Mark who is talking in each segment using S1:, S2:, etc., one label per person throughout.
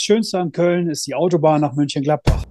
S1: Schönste an Köln ist die Autobahn nach Mönchengladbach.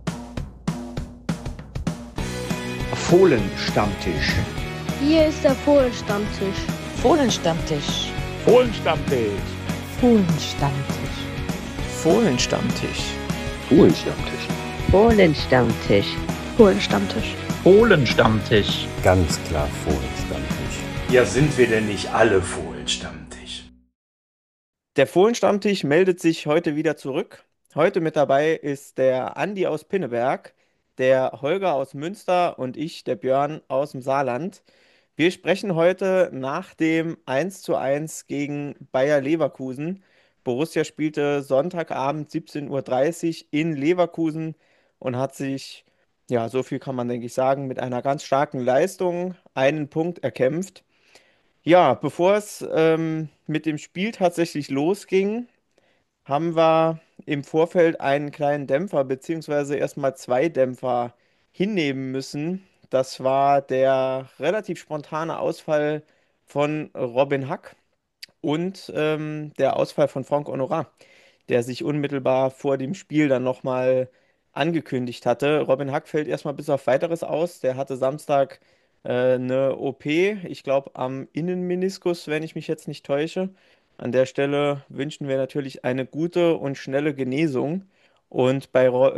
S2: Fohlenstammtisch.
S3: Hier ist der Fohlenstammtisch.
S4: Fohlenstammtisch.
S5: Fohlenstammtisch.
S4: Fohlenstammtisch.
S6: Fohlenstammtisch.
S2: Fohlenstammtisch.
S7: Fohlenstammtisch.
S3: Fohlenstammtisch.
S5: Fohlenstammtisch.
S8: Ganz klar Fohlenstammtisch.
S9: Ja, sind wir denn nicht alle Fohlenstammtisch?
S6: Der Fohlenstammtisch meldet sich heute wieder zurück. Heute mit dabei ist der Andi aus Pinneberg, der Holger aus Münster und ich, der Björn aus dem Saarland. Wir sprechen heute nach dem 1:1 gegen Bayer Leverkusen. Borussia spielte Sonntagabend 17:30 Uhr in Leverkusen und hat sich, ja, so viel kann man, denke ich, sagen, mit einer ganz starken Leistung einen Punkt erkämpft. Ja, bevor es mit dem Spiel tatsächlich losging, haben wir im Vorfeld einen kleinen Dämpfer, beziehungsweise erstmal zwei Dämpfer hinnehmen müssen. Das war der relativ spontane Ausfall von Robin Hack und der Ausfall von Franck Honorat, der sich unmittelbar vor dem Spiel dann nochmal angekündigt hatte. Robin Hack fällt erstmal bis auf Weiteres aus. Der hatte Samstag eine OP, ich glaube am Innenmeniskus, wenn ich mich jetzt nicht täusche. An der Stelle wünschen wir natürlich eine gute und schnelle Genesung. Und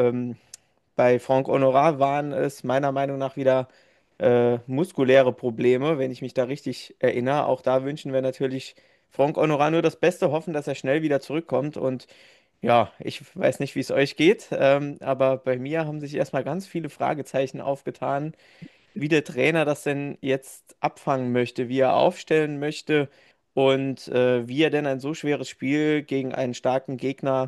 S6: bei Franck Honorat waren es meiner Meinung nach wieder muskuläre Probleme, wenn ich mich da richtig erinnere. Auch da wünschen wir natürlich Franck Honorat nur das Beste, hoffen, dass er schnell wieder zurückkommt. Und ja, ich weiß nicht, wie es euch geht, aber bei mir haben sich erstmal ganz viele Fragezeichen aufgetan, wie der Trainer das denn jetzt abfangen möchte, wie er aufstellen möchte und wie er denn ein so schweres Spiel gegen einen starken Gegner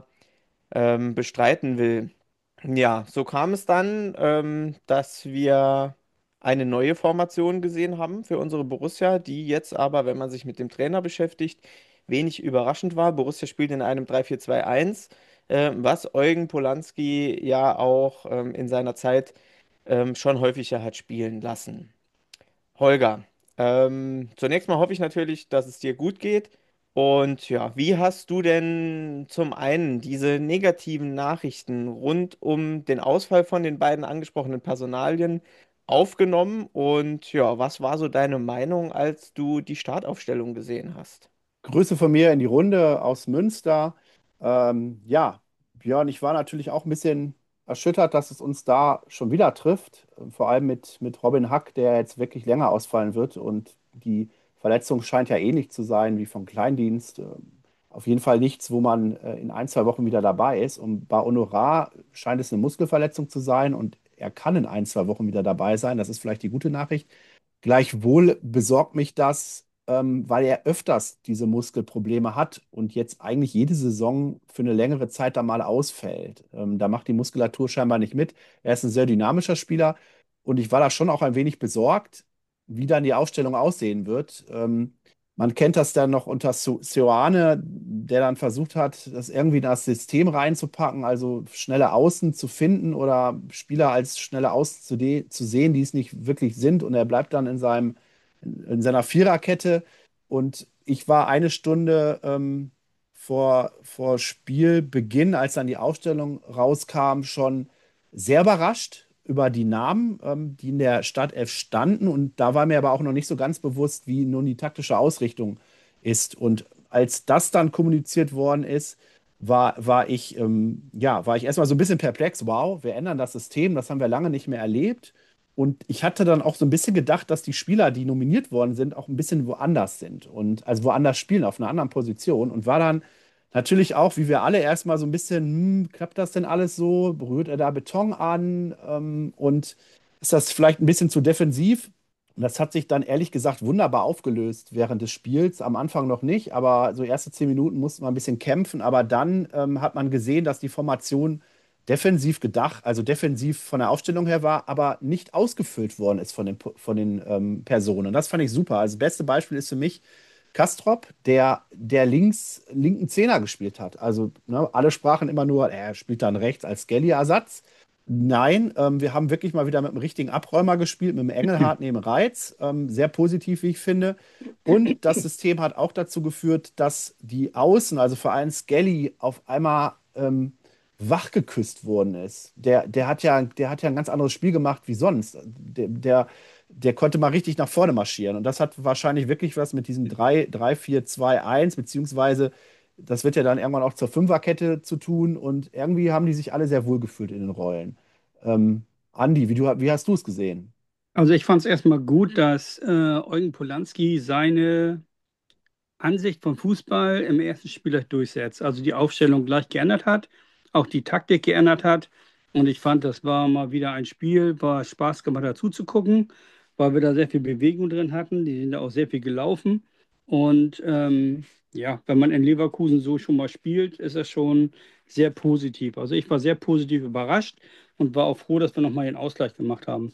S6: bestreiten will. Ja, so kam es dann, dass wir eine neue Formation gesehen haben für unsere Borussia, die jetzt aber, wenn man sich mit dem Trainer beschäftigt, wenig überraschend war. Borussia spielt in einem 3-4-2-1, was Eugen Polanski ja auch in seiner Zeit schon häufiger hat spielen lassen. Holger, zunächst mal hoffe ich natürlich, dass es dir gut geht. Und ja, wie hast du denn zum einen diese negativen Nachrichten rund um den Ausfall von den beiden angesprochenen Personalien aufgenommen? Und ja, was war so deine Meinung, als du die Startaufstellung gesehen hast?
S8: Grüße von mir in die Runde aus Münster. Ja, Björn, ich war natürlich auch ein bisschen erschüttert, dass es uns da schon wieder trifft. Vor allem mit Robin Hack, der jetzt wirklich länger ausfallen wird. Und die Verletzung scheint ja ähnlich zu sein wie vom Kleindienst. Auf jeden Fall nichts, wo man in ein, zwei Wochen wieder dabei ist. Und bei Honorar scheint es eine Muskelverletzung zu sein und er kann in ein, zwei Wochen wieder dabei sein. Das ist vielleicht die gute Nachricht. Gleichwohl besorgt mich das, weil er öfters diese Muskelprobleme hat und jetzt eigentlich jede Saison für eine längere Zeit da mal ausfällt. Da macht die Muskulatur scheinbar nicht mit. Er ist ein sehr dynamischer Spieler und ich war da schon auch ein wenig besorgt, wie dann die Aufstellung aussehen wird. Man kennt das dann noch unter Seoane, der dann versucht hat, das irgendwie in das System reinzupacken, also schnelle Außen zu finden oder Spieler als schnelle Außen zu sehen, die es nicht wirklich sind. Und er bleibt dann in seiner Viererkette. Und ich war eine Stunde vor Spielbeginn, als dann die Aufstellung rauskam, schon sehr überrascht über die Namen, die in der Startelf standen. Und da war mir aber auch noch nicht so ganz bewusst, wie nun die taktische Ausrichtung ist. Und als das dann kommuniziert worden ist, war ich erstmal so ein bisschen perplex. Wow, wir ändern das System, das haben wir lange nicht mehr erlebt. Und ich hatte dann auch so ein bisschen gedacht, dass die Spieler, die nominiert worden sind, auch ein bisschen woanders sind und also woanders spielen, auf einer anderen Position. Und war dann natürlich auch, wie wir alle, erstmal so ein bisschen, klappt das denn alles so? Berührt er da Beton an? Und ist das vielleicht ein bisschen zu defensiv? Und das hat sich dann ehrlich gesagt wunderbar aufgelöst während des Spiels. Am Anfang noch nicht, aber so erste 10 Minuten musste man ein bisschen kämpfen. Aber dann hat man gesehen, dass die Formation defensiv gedacht, also defensiv von der Aufstellung her war, aber nicht ausgefüllt worden ist von den Personen. Und das fand ich super. Also das beste Beispiel ist für mich Kastrop, der linken Zehner gespielt hat. Also ne, alle sprachen immer nur, er spielt dann rechts als Skelly-Ersatz. Nein, wir haben wirklich mal wieder mit einem richtigen Abräumer gespielt, mit dem Engelhardt neben Reitz. Sehr positiv, wie ich finde. Und das System hat auch dazu geführt, dass die Außen, also vor allem Skelly, auf einmal wachgeküsst worden ist. Der hat ja ein ganz anderes Spiel gemacht wie sonst. Der konnte mal richtig nach vorne marschieren. Und das hat wahrscheinlich wirklich was mit diesem 3-4-2-1 beziehungsweise das wird ja dann irgendwann auch zur Fünferkette zu tun. Und irgendwie haben die sich alle sehr wohl gefühlt in den Rollen. Andi, wie hast du es gesehen?
S1: Also ich fand es erstmal gut, dass Eugen Polanski seine Ansicht von Fußball im ersten Spiel gleich durchsetzt. Also die Aufstellung gleich geändert hat, auch die Taktik geändert hat. Und ich fand, das war mal wieder ein Spiel, war Spaß gemacht dazu zu gucken, weil wir da sehr viel Bewegung drin hatten. Die sind da auch sehr viel gelaufen. Und ja, wenn man in Leverkusen so schon mal spielt, ist das schon sehr positiv. Also ich war sehr positiv überrascht und war auch froh, dass wir nochmal den Ausgleich gemacht haben.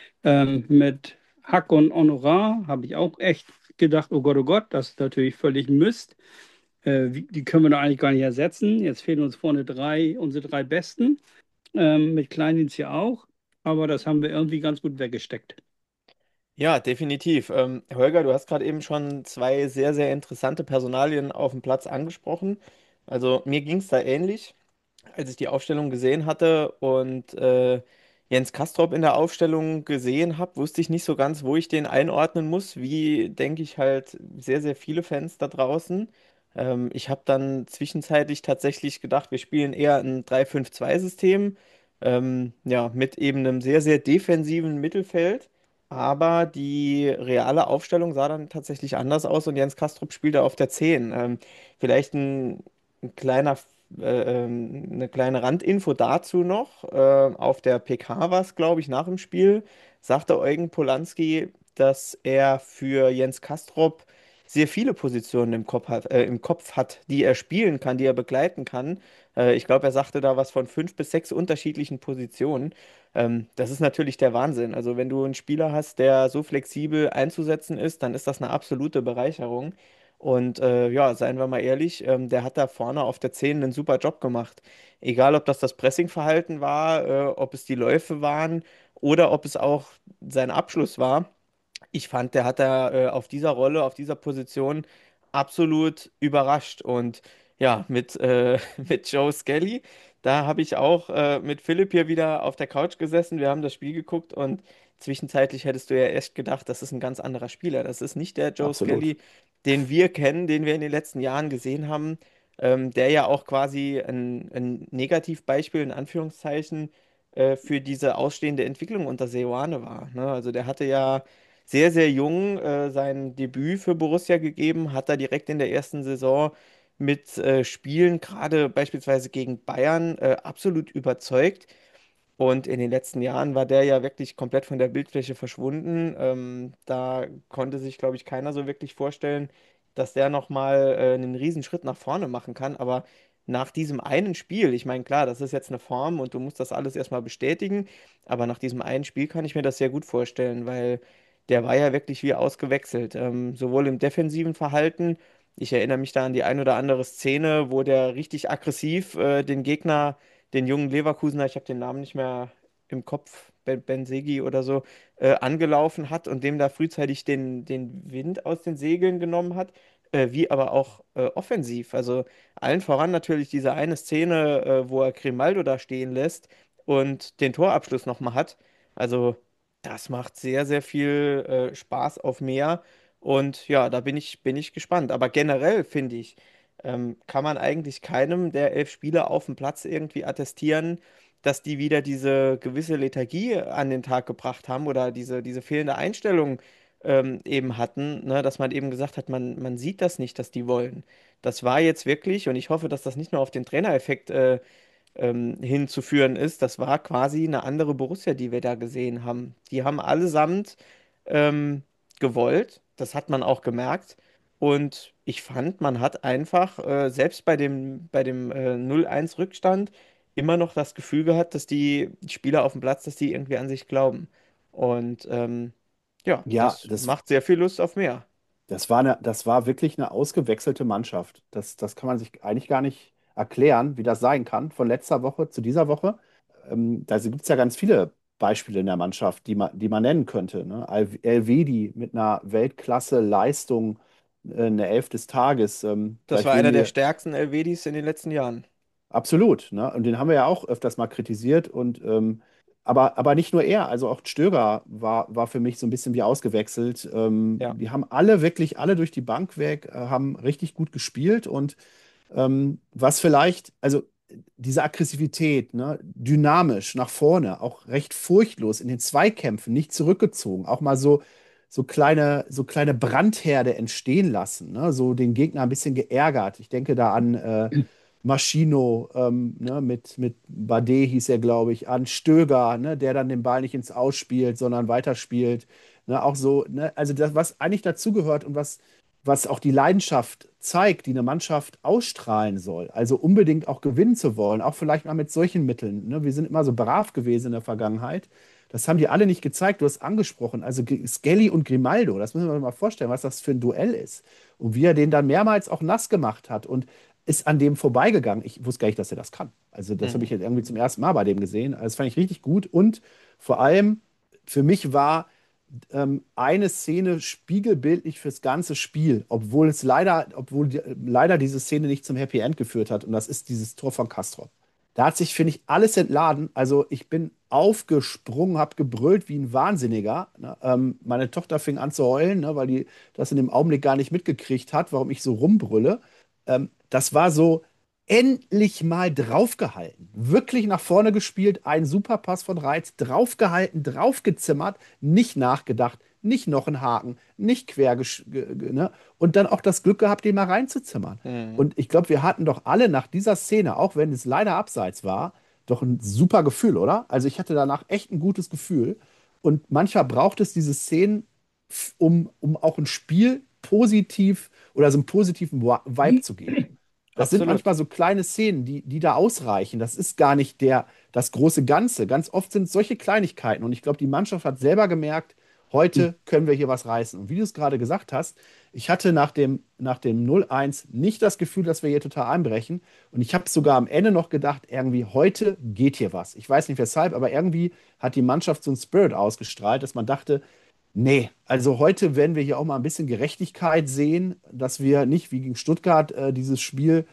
S1: Mit Hack und Honorar habe ich auch echt gedacht, oh Gott, das ist natürlich völlig Mist. Die können wir doch eigentlich gar nicht ersetzen. Jetzt fehlen uns vorne unsere drei Besten, mit Kleindienst ja auch. Aber das haben wir irgendwie ganz gut weggesteckt.
S6: Ja, definitiv. Holger, du hast gerade eben schon zwei sehr, sehr interessante Personalien auf dem Platz angesprochen. Also mir ging es da ähnlich, als ich die Aufstellung gesehen hatte und Jens Castrop in der Aufstellung gesehen habe, wusste ich nicht so ganz, wo ich den einordnen muss, wie denke ich halt sehr, sehr viele Fans da draußen. Ich habe dann zwischenzeitlich tatsächlich gedacht, wir spielen eher ein 3-5-2-System, ja, mit eben einem sehr, sehr defensiven Mittelfeld. Aber die reale Aufstellung sah dann tatsächlich anders aus und Jens Castrop spielte auf der 10. Vielleicht ein kleiner eine kleine Randinfo dazu noch. Auf der PK war es, glaube ich, nach dem Spiel, sagte Eugen Polanski, dass er für Jens Castrop sehr viele Positionen im Kopf hat, die er spielen kann, die er begleiten kann. Ich glaube, er sagte da was von 5 bis 6 unterschiedlichen Positionen. Das ist natürlich der Wahnsinn. Also wenn du einen Spieler hast, der so flexibel einzusetzen ist, dann ist das eine absolute Bereicherung. Und ja, seien wir mal ehrlich, der hat da vorne auf der 10 einen super Job gemacht. Egal, ob das Pressingverhalten war, ob es die Läufe waren oder ob es auch sein Abschluss war. Ich fand, der hat da auf dieser Rolle, auf dieser Position absolut überrascht. Und ja, mit Joe Skelly, da habe ich auch mit Philipp hier wieder auf der Couch gesessen. Wir haben das Spiel geguckt und zwischenzeitlich hättest du ja echt gedacht, das ist ein ganz anderer Spieler. Das ist nicht der Joe
S8: Absolut.
S6: Skelly, den wir kennen, den wir in den letzten Jahren gesehen haben, der ja auch quasi ein Negativbeispiel in Anführungszeichen für diese ausstehende Entwicklung unter Seoane war. Ne? Also der hatte ja sehr, sehr jung sein Debüt für Borussia gegeben, hat da direkt in der ersten Saison mit Spielen, gerade beispielsweise gegen Bayern, absolut überzeugt. Und in den letzten Jahren war der ja wirklich komplett von der Bildfläche verschwunden. Da konnte sich, glaube ich, keiner so wirklich vorstellen, dass der nochmal einen Riesenschritt nach vorne machen kann. Aber nach diesem einen Spiel, ich meine, klar, das ist jetzt eine Form und du musst das alles erstmal bestätigen, aber nach diesem einen Spiel kann ich mir das sehr gut vorstellen, weil der war ja wirklich wie ausgewechselt. Sowohl im defensiven Verhalten, ich erinnere mich da an die ein oder andere Szene, wo der richtig aggressiv den Gegner, den jungen Leverkusener, ich habe den Namen nicht mehr im Kopf, Ben Segi oder so, angelaufen hat und dem da frühzeitig den Wind aus den Segeln genommen hat, wie aber auch offensiv. Also allen voran natürlich diese eine Szene, wo er Grimaldo da stehen lässt und den Torabschluss nochmal hat. Also das macht sehr, sehr viel Spaß auf mehr. Und ja, da bin ich gespannt. Aber generell finde ich, kann man eigentlich keinem der 11 Spieler auf dem Platz irgendwie attestieren, dass die wieder diese gewisse Lethargie an den Tag gebracht haben oder diese fehlende Einstellung eben hatten, ne? Dass man eben gesagt hat, man sieht das nicht, dass die wollen. Das war jetzt wirklich, und ich hoffe, dass das nicht nur auf den Trainereffekt hinzuführen ist, das war quasi eine andere Borussia, die wir da gesehen haben. Die haben allesamt ähm, gewollt, das hat man auch gemerkt. Und ich fand, man hat einfach, selbst bei dem 0-1 Rückstand, immer noch das Gefühl gehabt, dass die Spieler auf dem Platz, dass die irgendwie an sich glauben. Und ja,
S8: Ja,
S6: das macht sehr viel Lust auf mehr.
S8: das war wirklich eine ausgewechselte Mannschaft. Das kann man sich eigentlich gar nicht erklären, wie das sein kann, von letzter Woche zu dieser Woche. Da gibt es ja ganz viele Beispiele in der Mannschaft, die man nennen könnte. Ne? Elvedi mit einer Weltklasse-Leistung, eine Elf des Tages.
S6: Das
S8: Vielleicht
S6: war
S8: würden
S6: einer der
S8: wir
S6: stärksten Elvedis in den letzten Jahren.
S8: absolut. Ne? Und den haben wir ja auch öfters mal kritisiert. Aber nicht nur er, also auch Stöger war für mich so ein bisschen wie ausgewechselt.
S6: Ja,
S8: Die haben alle wirklich, alle durch die Bank weg, haben richtig gut gespielt. Und was vielleicht, also diese Aggressivität, ne, dynamisch nach vorne, auch recht furchtlos in den Zweikämpfen, nicht zurückgezogen, auch mal so kleine Brandherde entstehen lassen, ne, so den Gegner ein bisschen geärgert. Ich denke da an Maschino, ne, mit Bade hieß er, glaube ich, an Stöger, ne, der dann den Ball nicht ins Aus spielt, sondern weiterspielt. Ne, auch so, ne, also das, was eigentlich dazugehört und was auch die Leidenschaft zeigt, die eine Mannschaft ausstrahlen soll. Also unbedingt auch gewinnen zu wollen, auch vielleicht mal mit solchen Mitteln. Ne? Wir sind immer so brav gewesen in der Vergangenheit. Das haben die alle nicht gezeigt. Du hast angesprochen, also Skelly und Grimaldo, das müssen wir uns mal vorstellen, was das für ein Duell ist. Und wie er den dann mehrmals auch nass gemacht hat und ist an dem vorbeigegangen. Ich wusste gar nicht, dass er das kann. Also das habe ich
S6: mhm.
S8: jetzt irgendwie zum ersten Mal bei dem gesehen. Also das fand ich richtig gut. Und vor allem für mich war eine Szene spiegelbildlich fürs ganze Spiel, obwohl leider diese Szene nicht zum Happy End geführt hat. Und das ist dieses Tor von Castrop. Da hat sich, finde ich, alles entladen. Also ich bin aufgesprungen, habe gebrüllt wie ein Wahnsinniger. Ne? Meine Tochter fing an zu heulen, ne, weil die das in dem Augenblick gar nicht mitgekriegt hat, warum ich so rumbrülle. Das war so endlich mal draufgehalten. Wirklich nach vorne gespielt, ein super Pass von Reitz, draufgehalten, draufgezimmert, nicht nachgedacht, nicht noch ein Haken, nicht ne? Und dann auch das Glück gehabt, den mal reinzuzimmern.
S6: Mhm.
S8: Und ich glaube, wir hatten doch alle nach dieser Szene, auch wenn es leider abseits war, doch ein super Gefühl, oder? Also ich hatte danach echt ein gutes Gefühl. Und manchmal braucht es diese Szenen, um auch ein Spiel positiv oder so einen positiven Vibe zu geben. Das sind
S6: Absolut.
S8: manchmal so kleine Szenen, die da ausreichen. Das ist gar nicht das große Ganze. Ganz oft sind es solche Kleinigkeiten. Und ich glaube, die Mannschaft hat selber gemerkt, heute können wir hier was reißen. Und wie du es gerade gesagt hast, ich hatte nach dem 0-1 nicht das Gefühl, dass wir hier total einbrechen. Und ich habe sogar am Ende noch gedacht, irgendwie, heute geht hier was. Ich weiß nicht weshalb, aber irgendwie hat die Mannschaft so einen Spirit ausgestrahlt, dass man dachte, nee, also heute werden wir hier auch mal ein bisschen Gerechtigkeit sehen, dass wir nicht wie gegen Stuttgart dieses Spiel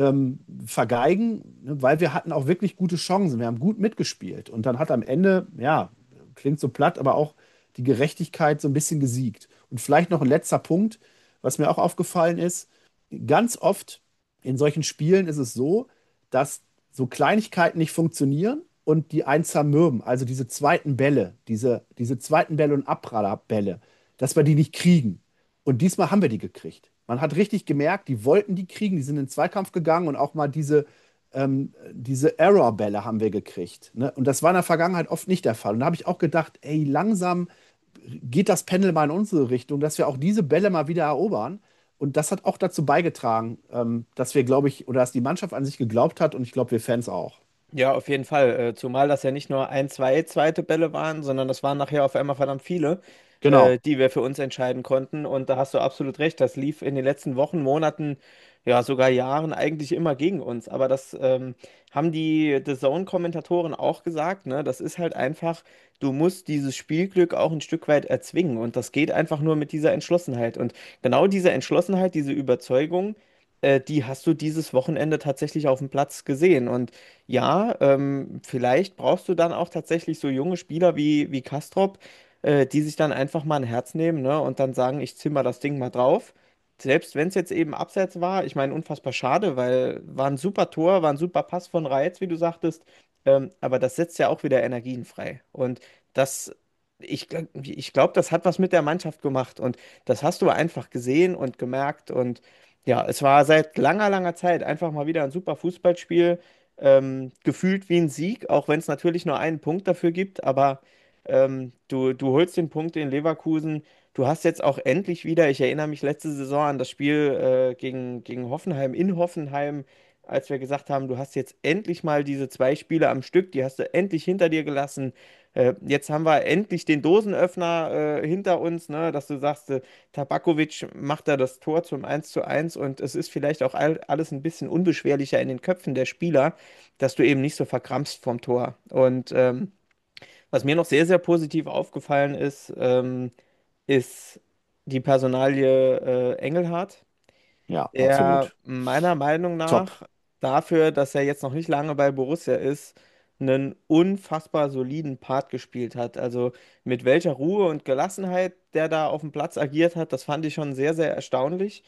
S8: vergeigen, ne, weil wir hatten auch wirklich gute Chancen. Wir haben gut mitgespielt. Und dann hat am Ende, ja, klingt so platt, aber auch die Gerechtigkeit so ein bisschen gesiegt. Und vielleicht noch ein letzter Punkt, was mir auch aufgefallen ist. Ganz oft in solchen Spielen ist es so, dass so Kleinigkeiten nicht funktionieren und die einen zermürben. Also diese zweiten Bälle und Abprallerbälle, dass wir die nicht kriegen. Und diesmal haben wir die gekriegt. Man hat richtig gemerkt, die wollten die kriegen, die sind in den Zweikampf gegangen und auch mal diese Error-Bälle haben wir gekriegt. Ne? Und das war in der Vergangenheit oft nicht der Fall. Und da habe ich auch gedacht, ey, langsam geht das Pendel mal in unsere Richtung, dass wir auch diese Bälle mal wieder erobern. Und das hat auch dazu beigetragen, dass wir, glaube ich, oder dass die Mannschaft an sich geglaubt hat und ich glaube, wir Fans auch.
S6: Ja, auf jeden Fall. Zumal das ja nicht nur ein, zwei zweite Bälle waren, sondern das waren nachher auf einmal verdammt viele,
S8: Genau.
S6: die wir für uns entscheiden konnten. Und da hast du absolut recht. Das lief in den letzten Wochen, Monaten, ja sogar Jahren eigentlich immer gegen uns. Aber das haben die The Zone-Kommentatoren auch gesagt. Ne? Das ist halt einfach, du musst dieses Spielglück auch ein Stück weit erzwingen. Und das geht einfach nur mit dieser Entschlossenheit. Und genau diese Entschlossenheit, diese Überzeugung, die hast du dieses Wochenende tatsächlich auf dem Platz gesehen. Und ja, vielleicht brauchst du dann auch tatsächlich so junge Spieler wie Kastrop, die sich dann einfach mal ein Herz nehmen, ne, und dann sagen, ich zimmer das Ding mal drauf. Selbst wenn es jetzt eben abseits war, ich meine, unfassbar schade, weil war ein super Tor, war ein super Pass von Reitz, wie du sagtest, aber das setzt ja auch wieder Energien frei. Und das, ich glaube, das hat was mit der Mannschaft gemacht und das hast du einfach gesehen und gemerkt und ja, es war seit langer, langer Zeit einfach mal wieder ein super Fußballspiel. Gefühlt wie ein Sieg, auch wenn es natürlich nur einen Punkt dafür gibt, aber du holst den Punkt in Leverkusen. Du hast jetzt auch endlich wieder, ich erinnere mich letzte Saison an das Spiel gegen Hoffenheim in Hoffenheim, als wir gesagt haben, du hast jetzt endlich mal diese zwei Spiele am Stück, die hast du endlich hinter dir gelassen. Jetzt haben wir endlich den Dosenöffner hinter uns, ne, dass du sagst, Tabakovic macht da das Tor zum 1:1 und es ist vielleicht auch alles ein bisschen unbeschwerlicher in den Köpfen der Spieler, dass du eben nicht so verkrampfst vom Tor. Und was mir noch sehr, sehr positiv aufgefallen ist, ist die Personalie Engelhardt,
S8: Ja,
S6: der
S8: absolut.
S6: meiner Meinung nach
S8: Top.
S6: dafür, dass er jetzt noch nicht lange bei Borussia ist, einen unfassbar soliden Part gespielt hat. Also mit welcher Ruhe und Gelassenheit der da auf dem Platz agiert hat, das fand ich schon sehr, sehr erstaunlich.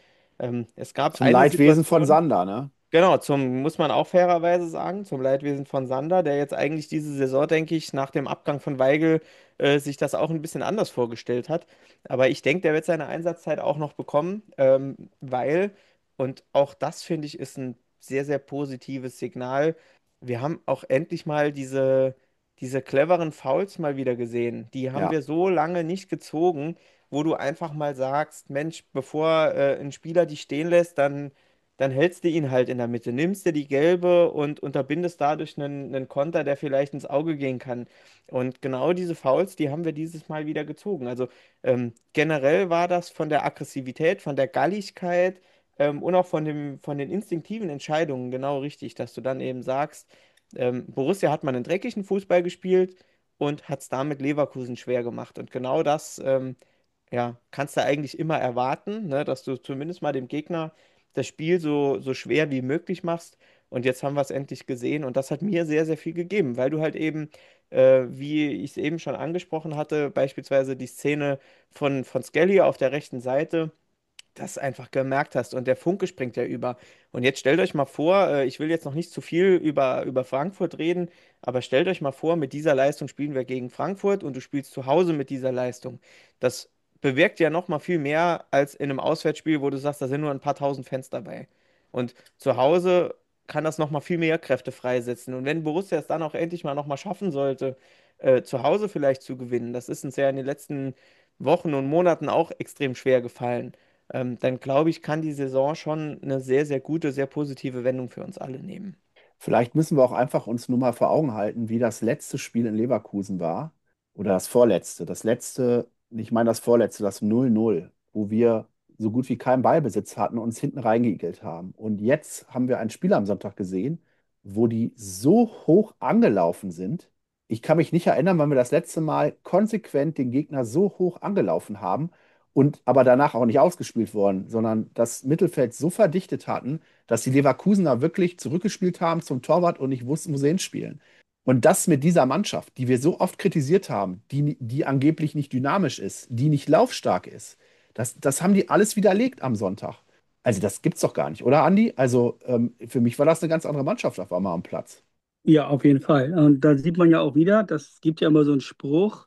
S6: Es gab
S8: Zum
S6: eine
S8: Leidwesen von
S6: Situation.
S8: Sander, ne?
S6: Genau, muss man auch fairerweise sagen, zum Leidwesen von Sander, der jetzt eigentlich diese Saison, denke ich, nach dem Abgang von Weigl sich das auch ein bisschen anders vorgestellt hat. Aber ich denke, der wird seine Einsatzzeit auch noch bekommen, weil, und auch das finde ich ist ein sehr, sehr positives Signal, wir haben auch endlich mal diese cleveren Fouls mal wieder gesehen. Die haben
S8: Ja.
S6: wir so lange nicht gezogen, wo du einfach mal sagst, Mensch, bevor ein Spieler dich stehen lässt, dann hältst du ihn halt in der Mitte, nimmst dir die gelbe und unterbindest dadurch einen Konter, der vielleicht ins Auge gehen kann. Und genau diese Fouls, die haben wir dieses Mal wieder gezogen. Also generell war das von der Aggressivität, von der Galligkeit und auch von den instinktiven Entscheidungen genau richtig, dass du dann eben sagst, Borussia hat mal einen dreckigen Fußball gespielt und hat es damit Leverkusen schwer gemacht. Und genau das ja, kannst du eigentlich immer erwarten, ne, dass du zumindest mal dem Gegner das Spiel so schwer wie möglich machst. Und jetzt haben wir es endlich gesehen und das hat mir sehr, sehr viel gegeben, weil du halt eben, wie ich es eben schon angesprochen hatte, beispielsweise die Szene von Skelly auf der rechten Seite, das einfach gemerkt hast und der Funke springt ja über. Und jetzt stellt euch mal vor, ich will jetzt noch nicht zu viel über Frankfurt reden, aber stellt euch mal vor, mit dieser Leistung spielen wir gegen Frankfurt und du spielst zu Hause mit dieser Leistung. Das bewirkt ja noch mal viel mehr als in einem Auswärtsspiel, wo du sagst, da sind nur ein paar tausend Fans dabei. Und zu Hause kann das noch mal viel mehr Kräfte freisetzen. Und wenn Borussia es dann auch endlich mal noch mal schaffen sollte, zu Hause vielleicht zu gewinnen, das ist uns ja in den letzten Wochen und Monaten auch extrem schwer gefallen, dann glaube ich, kann die Saison schon eine sehr, sehr gute, sehr positive Wendung für uns alle nehmen.
S8: Vielleicht müssen wir auch einfach uns nur mal vor Augen halten, wie das letzte Spiel in Leverkusen war. Oder das vorletzte. Das letzte, ich meine das vorletzte, das 0-0, wo wir so gut wie keinen Ballbesitz hatten und uns hinten reingeigelt haben. Und jetzt haben wir ein Spiel am Sonntag gesehen, wo die so hoch angelaufen sind. Ich kann mich nicht erinnern, wann wir das letzte Mal konsequent den Gegner so hoch angelaufen haben und aber danach auch nicht ausgespielt worden, sondern das Mittelfeld so verdichtet hatten, dass die Leverkusener wirklich zurückgespielt haben zum Torwart und nicht wussten, wo sie hinspielen. Und das mit dieser Mannschaft, die wir so oft kritisiert haben, die angeblich nicht dynamisch ist, die nicht laufstark ist, das haben die alles widerlegt am Sonntag. Also das gibt's doch gar nicht, oder Andi? Also für mich war das eine ganz andere Mannschaft auf einmal am Platz.
S1: Ja, auf jeden Fall. Und da sieht man ja auch wieder, das gibt ja immer so einen Spruch,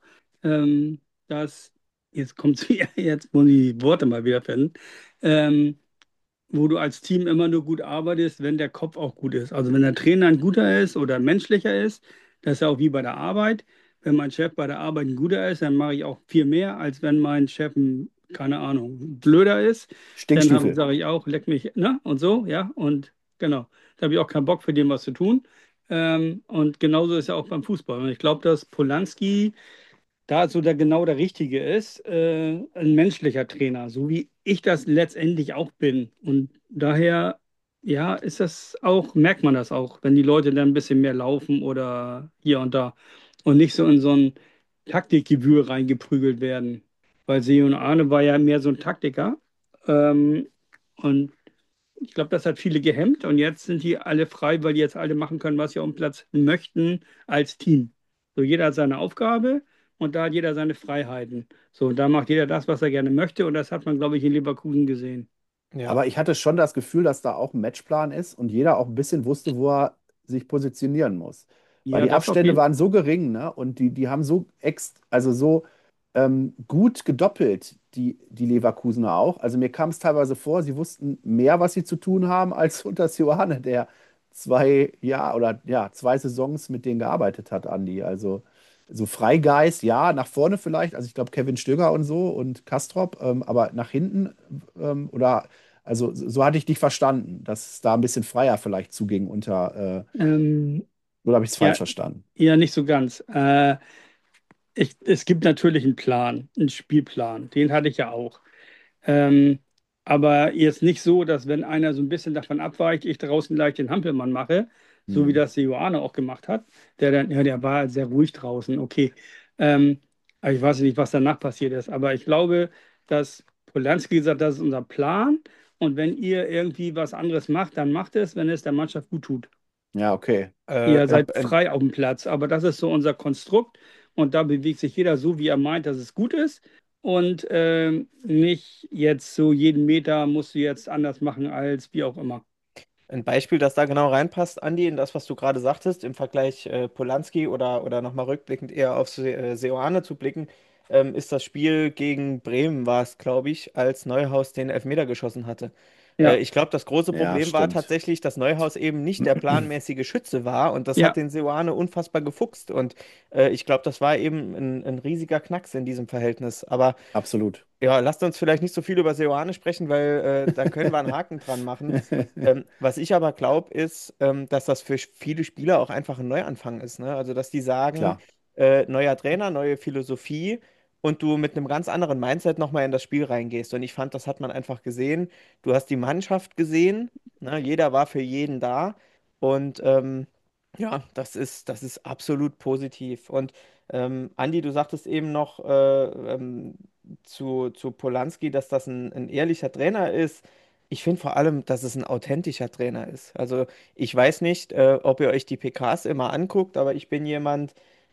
S1: dass, jetzt kommt es jetzt muss ich die Worte mal wieder finden, ähm, wo du als Team immer nur gut arbeitest, wenn der Kopf auch gut ist. Also wenn der Trainer ein guter ist oder ein menschlicher ist, das ist ja auch wie bei der Arbeit. Wenn mein Chef bei der Arbeit ein guter ist, dann mache ich auch viel mehr, als wenn mein Chef ein, keine Ahnung, ein blöder ist.
S8: Stinkstiefel.
S1: Sage ich auch, leck mich, ne? Und so, ja. Und genau, da habe ich auch keinen Bock für den was zu tun. Und genauso ist ja auch beim Fußball. Und ich glaube, dass Polanski da so genau der Richtige ist, ein menschlicher Trainer, so wie ich das letztendlich auch bin. Und daher, ja, ist das auch, merkt man das auch, wenn die Leute dann ein bisschen mehr laufen oder hier und da und nicht so in so ein Taktikgewühl reingeprügelt werden. Weil Seun Arne war ja mehr so ein Taktiker. Ähm, und ich glaube, das hat viele gehemmt und jetzt sind die alle frei, weil die jetzt alle machen können, was sie auf dem Platz möchten als Team. So, jeder hat seine Aufgabe und da hat jeder seine Freiheiten. So, und da macht jeder das, was er gerne möchte und das hat man, glaube ich, in Leverkusen gesehen.
S6: Ja,
S8: Aber ich hatte schon das Gefühl, dass da auch ein Matchplan ist und jeder auch ein bisschen wusste, wo er sich positionieren muss. Weil
S1: Ja,
S8: die
S1: das auf
S8: Abstände
S1: jeden
S8: waren so gering, ne? Und die haben also so gut gedoppelt, die Leverkusener auch. Also mir kam es teilweise vor, sie wussten mehr, was sie zu tun haben, als unter Sioane, der 2 Saisons mit denen gearbeitet hat, Andi. Also so Freigeist, ja, nach vorne vielleicht. Also ich glaube Kevin Stöger und so und Kastrop, aber nach hinten oder also so hatte ich dich verstanden, dass es da ein bisschen freier vielleicht zuging
S1: Ähm,
S8: oder habe ich es falsch
S1: ja,
S8: verstanden?
S1: eher nicht so ganz. Es gibt natürlich einen Plan, einen Spielplan. Den hatte ich ja auch. Ähm, aber jetzt nicht so, dass wenn einer so ein bisschen davon abweicht, ich draußen gleich den Hampelmann mache, so wie
S8: Hm.
S1: das Ioane auch gemacht hat. Der dann, ja, der war sehr ruhig draußen, okay. Ähm, aber ich weiß nicht, was danach passiert ist. Aber ich glaube, dass Polanski gesagt hat, das ist unser Plan Und wenn ihr irgendwie was anderes macht, dann macht es, wenn es der Mannschaft gut tut.
S8: Ja, okay.
S1: Ihr seid frei auf dem Platz, aber das ist so unser Konstrukt und da bewegt sich jeder so, wie er meint, dass es gut ist und nicht jetzt so jeden Meter musst du jetzt anders machen als wie auch immer.
S6: Ein Beispiel, das da genau reinpasst, Andi, in das, was du gerade sagtest, im Vergleich Polanski oder nochmal rückblickend eher auf Seoane zu blicken, ist das Spiel gegen Bremen, war es, glaube ich, als Neuhaus den Elfmeter geschossen hatte.
S1: Ja,
S6: Ich glaube, das große
S8: Ja,
S6: Problem war
S8: stimmt.
S6: tatsächlich, dass Neuhaus eben nicht der planmäßige Schütze war und das hat
S1: ja,
S6: den Seoane unfassbar gefuchst und ich glaube, das war eben ein riesiger Knacks in diesem Verhältnis. Aber
S8: Absolut.
S6: ja, lasst uns vielleicht nicht so viel über Seoane sprechen, weil da können wir einen Haken dran machen. Was ich aber glaube, ist, dass das für viele Spieler auch einfach ein Neuanfang ist. Ne? Also, dass die sagen,
S8: Klar.
S6: neuer Trainer, neue Philosophie und du mit einem ganz anderen Mindset nochmal in das Spiel reingehst. Und ich fand, das hat man einfach gesehen. Du hast die Mannschaft gesehen, ne? Jeder war für jeden da. Und ja, das ist absolut positiv. Und Andi, du sagtest eben noch zu Polanski, dass das ein ehrlicher Trainer ist. Ich finde vor allem, dass es ein authentischer Trainer ist. Also ich weiß nicht, ob ihr euch die PKs immer anguckt, aber ich bin jemand,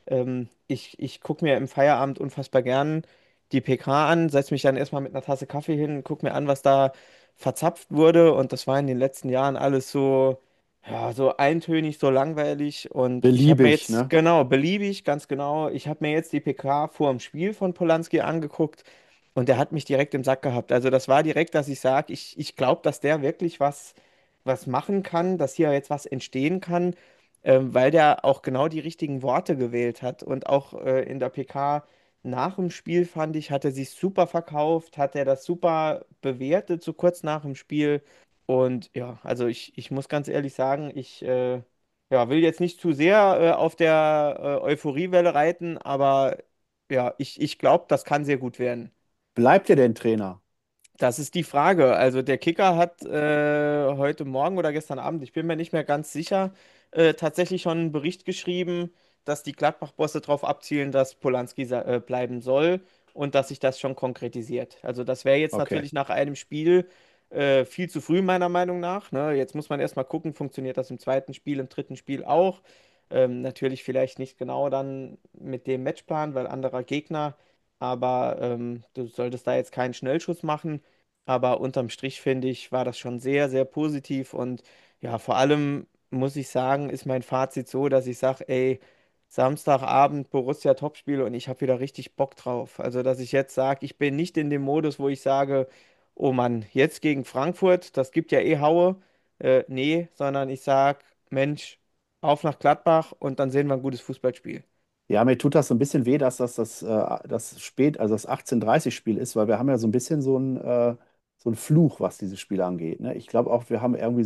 S6: ich gucke mir im Feierabend unfassbar gern die PK an, setze mich dann erstmal mit einer Tasse Kaffee hin, gucke mir an, was da verzapft wurde. Und das war in den letzten Jahren alles so, ja, so eintönig, so langweilig. Und ich habe mir
S8: Beliebig,
S6: jetzt,
S8: ne?
S6: genau, beliebig, ganz genau, ich habe mir jetzt die PK vor dem Spiel von Polanski angeguckt und der hat mich direkt im Sack gehabt. Also das war direkt, dass ich sage, ich glaube, dass der wirklich was machen kann, dass hier jetzt was entstehen kann, weil der auch genau die richtigen Worte gewählt hat. Und auch in der PK nach dem Spiel, fand ich, hat er sich super verkauft, hat er das super bewertet, so kurz nach dem Spiel. Und ja, also ich muss ganz ehrlich sagen, ich ja, will jetzt nicht zu sehr auf der Euphoriewelle reiten, aber ja, ich glaube, das kann sehr gut werden.
S8: Bleibt ihr denn Trainer?
S6: Das ist die Frage. Also der Kicker hat heute Morgen oder gestern Abend, ich bin mir nicht mehr ganz sicher, tatsächlich schon einen Bericht geschrieben, dass die Gladbach-Bosse darauf abzielen, dass Polanski bleiben soll und dass sich das schon konkretisiert. Also das wäre jetzt
S8: Okay.
S6: natürlich nach einem Spiel viel zu früh meiner Meinung nach. Ne? Jetzt muss man erstmal gucken, funktioniert das im zweiten Spiel, im dritten Spiel auch. Natürlich vielleicht nicht genau dann mit dem Matchplan, weil anderer Gegner. Aber du solltest da jetzt keinen Schnellschuss machen. Aber unterm Strich finde ich, war das schon sehr, sehr positiv. Und ja, vor allem muss ich sagen, ist mein Fazit so, dass ich sage, ey, Samstagabend Borussia Topspiel und ich habe wieder richtig Bock drauf. Also, dass ich jetzt sage, ich bin nicht in dem Modus, wo ich sage, oh Mann, jetzt gegen Frankfurt, das gibt ja eh Haue. Nee, sondern ich sage, Mensch, auf nach Gladbach und dann sehen wir ein gutes Fußballspiel.
S8: Ja, mir tut das so ein bisschen weh, dass das spät, also das 18:30 Spiel ist, weil wir haben ja so ein bisschen so ein Fluch, was dieses Spiel angeht. Ne? Ich glaube auch, wir haben irgendwie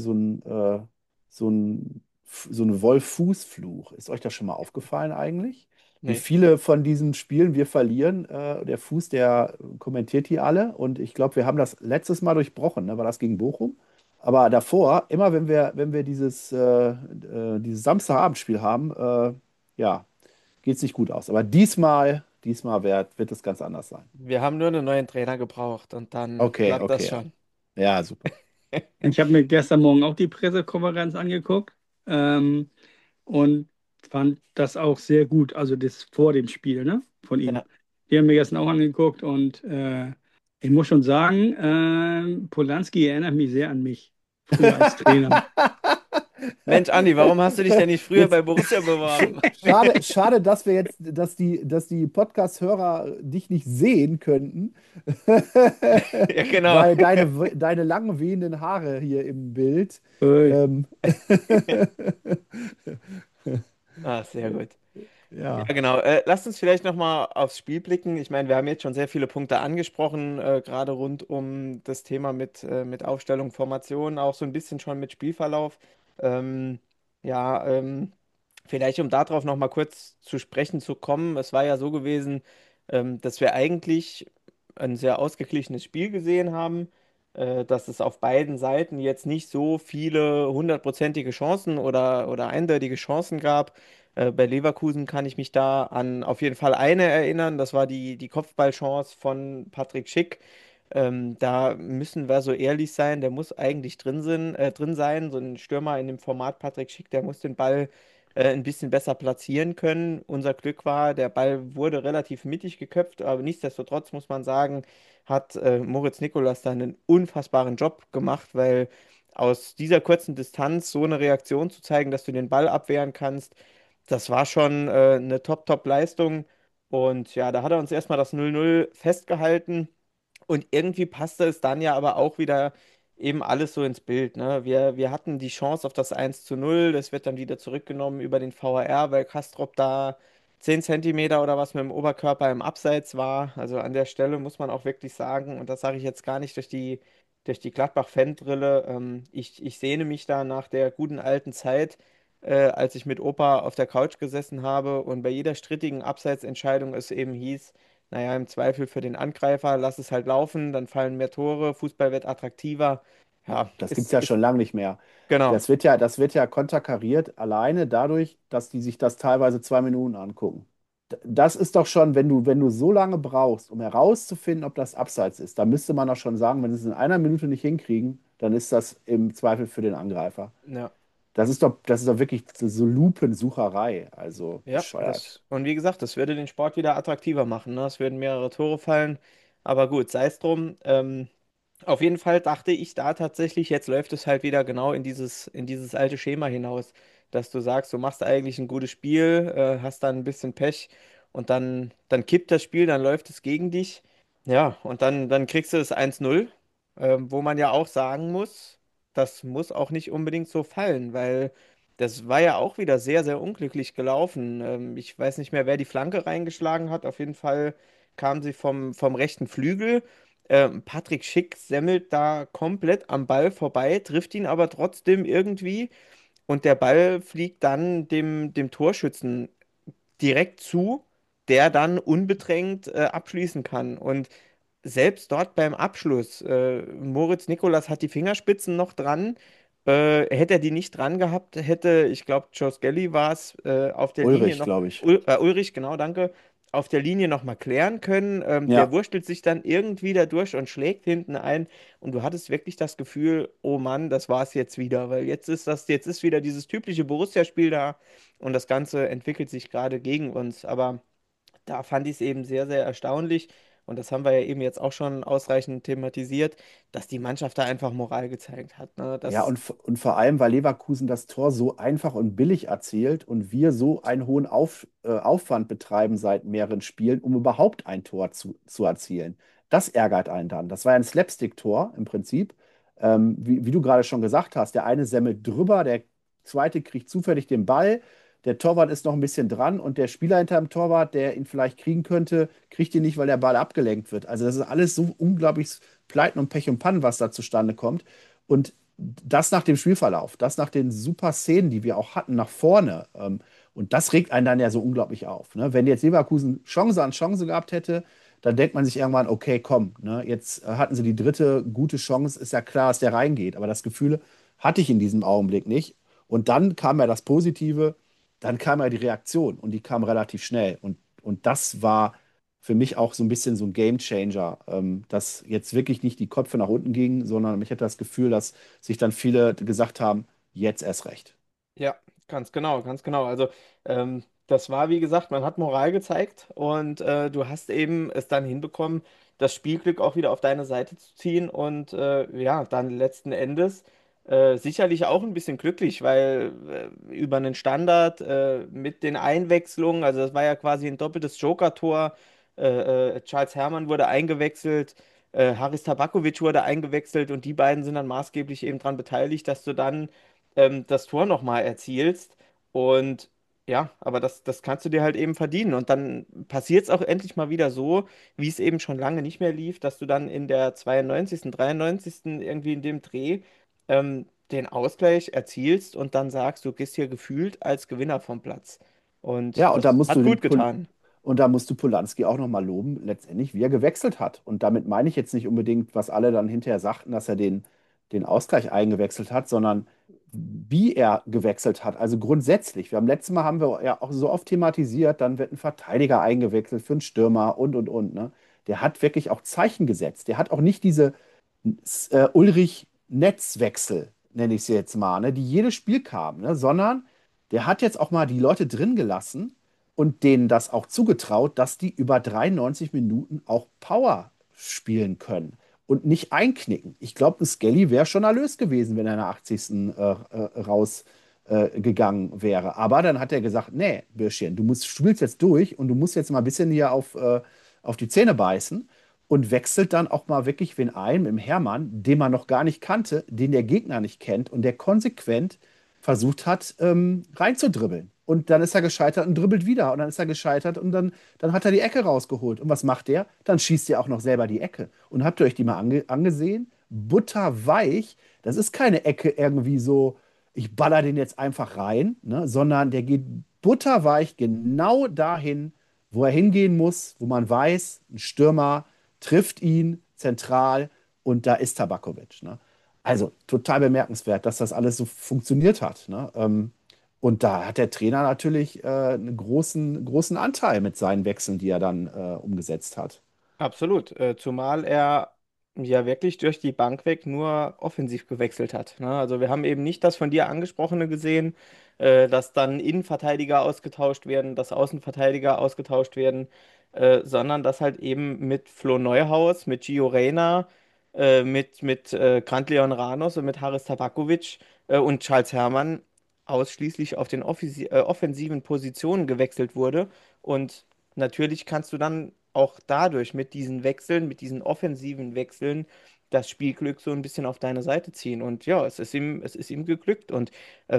S8: so einen Wolf-Fuß-Fluch. Ist euch das schon mal aufgefallen eigentlich? Wie
S6: Nee.
S8: viele von diesen Spielen wir verlieren? Der Fuß, der kommentiert die alle. Und ich glaube, wir haben das letztes Mal durchbrochen. Ne? War das gegen Bochum? Aber davor, immer wenn wir dieses Samstagabendspiel haben, ja, geht es nicht gut aus. Aber diesmal wird es ganz anders sein.
S6: Wir haben nur einen neuen Trainer gebraucht und dann
S8: Okay,
S6: klappt das
S8: okay, ja.
S6: schon.
S8: Ja, super.
S1: ich habe mir gestern Morgen auch die Pressekonferenz angeguckt ähm, und fand das auch sehr gut, also das vor dem Spiel, ne, von ihm.
S6: Ja.
S1: Die haben mir gestern auch angeguckt und ich muss schon sagen, Polanski erinnert mich sehr an mich, früher als Trainer.
S6: Mensch, Andi, warum hast du dich denn nicht früher
S8: Jetzt,
S6: bei Borussia beworben?
S8: schade, dass wir jetzt, dass die Podcast-Hörer dich nicht sehen könnten,
S6: Ja, genau.
S8: weil deine lang wehenden Haare hier im Bild.
S1: Ui.
S8: Ähm,
S6: Ah, sehr gut. Ja,
S8: ja.
S6: genau. Lasst uns vielleicht nochmal aufs Spiel blicken. Ich meine, wir haben jetzt schon sehr viele Punkte angesprochen, gerade rund um das Thema mit Aufstellung, Formation, auch so ein bisschen schon mit Spielverlauf. Ähm, ja, vielleicht um darauf nochmal kurz zu sprechen zu kommen. Es war ja so gewesen, dass wir eigentlich ein sehr ausgeglichenes Spiel gesehen haben, dass es auf beiden Seiten jetzt nicht so viele hundertprozentige Chancen oder eindeutige Chancen gab. Bei Leverkusen kann ich mich da an auf jeden Fall eine erinnern. Das war die Kopfballchance von Patrick Schick, Da müssen wir so ehrlich sein, der muss eigentlich drin sein. So ein Stürmer in dem Format Patrick Schick, der muss den Ball ein bisschen besser platzieren können. Unser Glück war, der Ball wurde relativ mittig geköpft, aber nichtsdestotrotz muss man sagen, hat Moritz Nicolas da einen unfassbaren Job gemacht, weil aus dieser kurzen Distanz so eine Reaktion zu zeigen, dass du den Ball abwehren kannst, das war schon eine Top-Leistung. Und ja, da hat er uns erstmal das 0-0 festgehalten. Und irgendwie passte es dann ja aber auch wieder eben alles so ins Bild. Ne? Wir hatten die Chance auf das 1-0, das wird dann wieder zurückgenommen über den VAR, weil Kastrop da 10 Zentimeter oder was mit dem Oberkörper im Abseits war. Also an der Stelle muss man auch wirklich sagen, und das sage ich jetzt gar nicht durch die Gladbach-Fanbrille, ich sehne mich da nach der guten alten Zeit, als ich mit Opa auf der Couch gesessen habe und bei jeder strittigen Abseitsentscheidung es eben hieß, naja, im Zweifel für den Angreifer, lass es halt laufen, dann fallen mehr Tore, Fußball wird attraktiver. Ja,
S8: Das gibt es ja schon lange nicht mehr.
S6: genau.
S8: Das wird ja konterkariert alleine dadurch, dass die sich das teilweise 2 Minuten angucken. Das ist doch schon, wenn du so lange brauchst, um herauszufinden, ob das Abseits ist, dann müsste man doch schon sagen, wenn sie es in einer Minute nicht hinkriegen, dann ist das im Zweifel für den Angreifer.
S6: Ja.
S8: Das ist doch wirklich so Lupensucherei, also
S6: Ja,
S8: bescheuert.
S6: und wie gesagt, das würde den Sport wieder attraktiver machen. Ne? Es würden mehrere Tore fallen. Aber gut, sei es drum. Auf jeden Fall dachte ich da tatsächlich, jetzt läuft es halt wieder genau in dieses alte Schema hinaus, dass du sagst, du machst eigentlich ein gutes Spiel, hast dann ein bisschen Pech und dann kippt das Spiel, dann läuft es gegen dich. Ja, und dann kriegst du das 1-0, wo man ja auch sagen muss, das muss auch nicht unbedingt so fallen, weil das war ja auch wieder sehr, sehr unglücklich gelaufen. Ich weiß nicht mehr, wer die Flanke reingeschlagen hat. Auf jeden Fall kam sie vom rechten Flügel. Patrick Schick semmelt da komplett am Ball vorbei, trifft ihn aber trotzdem irgendwie und der Ball fliegt dann dem Torschützen direkt zu, der dann unbedrängt abschließen kann. Und selbst dort beim Abschluss, Moritz Nicolas hat die Fingerspitzen noch dran. Hätte er die nicht dran gehabt, hätte, ich glaube, Joe Skelly war es, auf der Linie
S8: Ulrich,
S6: noch,
S8: glaube ich.
S6: Ulrich, genau, danke, auf der Linie noch mal klären können. Der
S8: Ja.
S6: wurstelt sich dann irgendwie da durch und schlägt hinten ein. Und du hattest wirklich das Gefühl, oh Mann, das war es jetzt wieder, weil jetzt ist wieder dieses typische Borussia-Spiel da und das Ganze entwickelt sich gerade gegen uns. Aber da fand ich es eben sehr, sehr erstaunlich, und das haben wir ja eben jetzt auch schon ausreichend thematisiert, dass die Mannschaft da einfach Moral gezeigt hat. Ne?
S8: Ja,
S6: Das,
S8: und vor allem, weil Leverkusen das Tor so einfach und billig erzielt und wir so einen hohen Aufwand betreiben seit mehreren Spielen, um überhaupt ein Tor zu erzielen. Das ärgert einen dann. Das war ja ein Slapstick-Tor im Prinzip. Wie du gerade schon gesagt hast, der eine semmelt drüber, der zweite kriegt zufällig den Ball, der Torwart ist noch ein bisschen dran und der Spieler hinter dem Torwart, der ihn vielleicht kriegen könnte, kriegt ihn nicht, weil der Ball abgelenkt wird. Also das ist alles so unglaublich Pleiten und Pech und Pannen, was da zustande kommt. Und das nach dem Spielverlauf, das nach den super Szenen, die wir auch hatten, nach vorne. Und das regt einen dann ja so unglaublich auf. Ne? Wenn jetzt Leverkusen Chance an Chance gehabt hätte, dann denkt man sich irgendwann, okay, komm, ne, jetzt hatten sie die dritte gute Chance, ist ja klar, dass der reingeht. Aber das Gefühl hatte ich in diesem Augenblick nicht. Und dann kam ja das Positive, dann kam ja die Reaktion und die kam relativ schnell. Und das war für mich auch so ein bisschen so ein Gamechanger, dass jetzt wirklich nicht die Köpfe nach unten gingen, sondern ich hatte das Gefühl, dass sich dann viele gesagt haben, jetzt erst recht.
S6: ja, ganz genau, ganz genau. Also das war, wie gesagt, man hat Moral gezeigt und du hast eben es dann hinbekommen, das Spielglück auch wieder auf deine Seite zu ziehen und ja, dann letzten Endes sicherlich auch ein bisschen glücklich, weil über einen Standard mit den Einwechslungen, also das war ja quasi ein doppeltes Joker-Tor. Charles Herrmann wurde eingewechselt, Haris Tabakovic wurde eingewechselt und die beiden sind dann maßgeblich eben daran beteiligt, dass du dann das Tor nochmal erzielst. Und ja, aber das kannst du dir halt eben verdienen. Und dann passiert es auch endlich mal wieder so, wie es eben schon lange nicht mehr lief, dass du dann in der 92., 93. irgendwie in dem Dreh den Ausgleich erzielst und dann sagst, du gehst hier gefühlt als Gewinner vom Platz.
S8: Ja,
S6: Und das hat gut getan.
S8: Und da musst du Polanski auch nochmal loben, letztendlich, wie er gewechselt hat. Und damit meine ich jetzt nicht unbedingt, was alle dann hinterher sagten, dass er den Ausgleich eingewechselt hat, sondern wie er gewechselt hat. Also grundsätzlich. Haben wir ja auch so oft thematisiert, dann wird ein Verteidiger eingewechselt für einen Stürmer und, ne? der hat wirklich auch Zeichen gesetzt. Der hat auch nicht diese Ulrich-Netz-Wechsel, nenne ich sie jetzt mal, ne, die jedes Spiel kamen, ne, sondern der hat jetzt auch mal die Leute drin gelassen und denen das auch zugetraut, dass die über 93 Minuten auch Power spielen können und nicht einknicken. Ich glaube, ein Skelly wäre schon erlöst gewesen, wenn er in der 80. Rausgegangen wäre. Aber dann hat er gesagt, nee, Bürschchen, du spielst jetzt durch und du musst jetzt mal ein bisschen hier auf die Zähne beißen und wechselt dann auch mal wirklich wen ein, im Hermann, den man noch gar nicht kannte, den der Gegner nicht kennt und der konsequent versucht hat, reinzudribbeln. Und dann ist er gescheitert und dribbelt wieder. Und dann ist er gescheitert und dann hat er die Ecke rausgeholt. Und was macht der? Dann schießt er auch noch selber die Ecke. Und habt ihr euch die mal angesehen? Butterweich. Das ist keine Ecke irgendwie so, ich baller den jetzt einfach rein, ne? Sondern der geht butterweich genau dahin, wo er hingehen muss, wo man weiß, ein Stürmer trifft ihn zentral und da ist Tabakovic. Ne? Also total bemerkenswert, dass das alles so funktioniert hat. Ne? Und da hat der Trainer natürlich einen großen Anteil mit seinen Wechseln, die er dann umgesetzt hat.
S6: Absolut, zumal er ja wirklich durch die Bank weg nur offensiv gewechselt hat. Ne? Also wir haben eben nicht das von dir angesprochene gesehen, dass dann Innenverteidiger ausgetauscht werden, dass Außenverteidiger ausgetauscht werden, sondern dass halt eben mit Flo Neuhaus, mit Gio Reyna, mit Grant Leon Ramos und mit Haris Tabakovic und Charles Herrmann ausschließlich auf den offensiven Positionen gewechselt wurde. Und natürlich kannst du dann auch dadurch mit diesen Wechseln, mit diesen offensiven Wechseln, das Spielglück so ein bisschen auf deine Seite ziehen. Und ja, es ist ihm geglückt. Und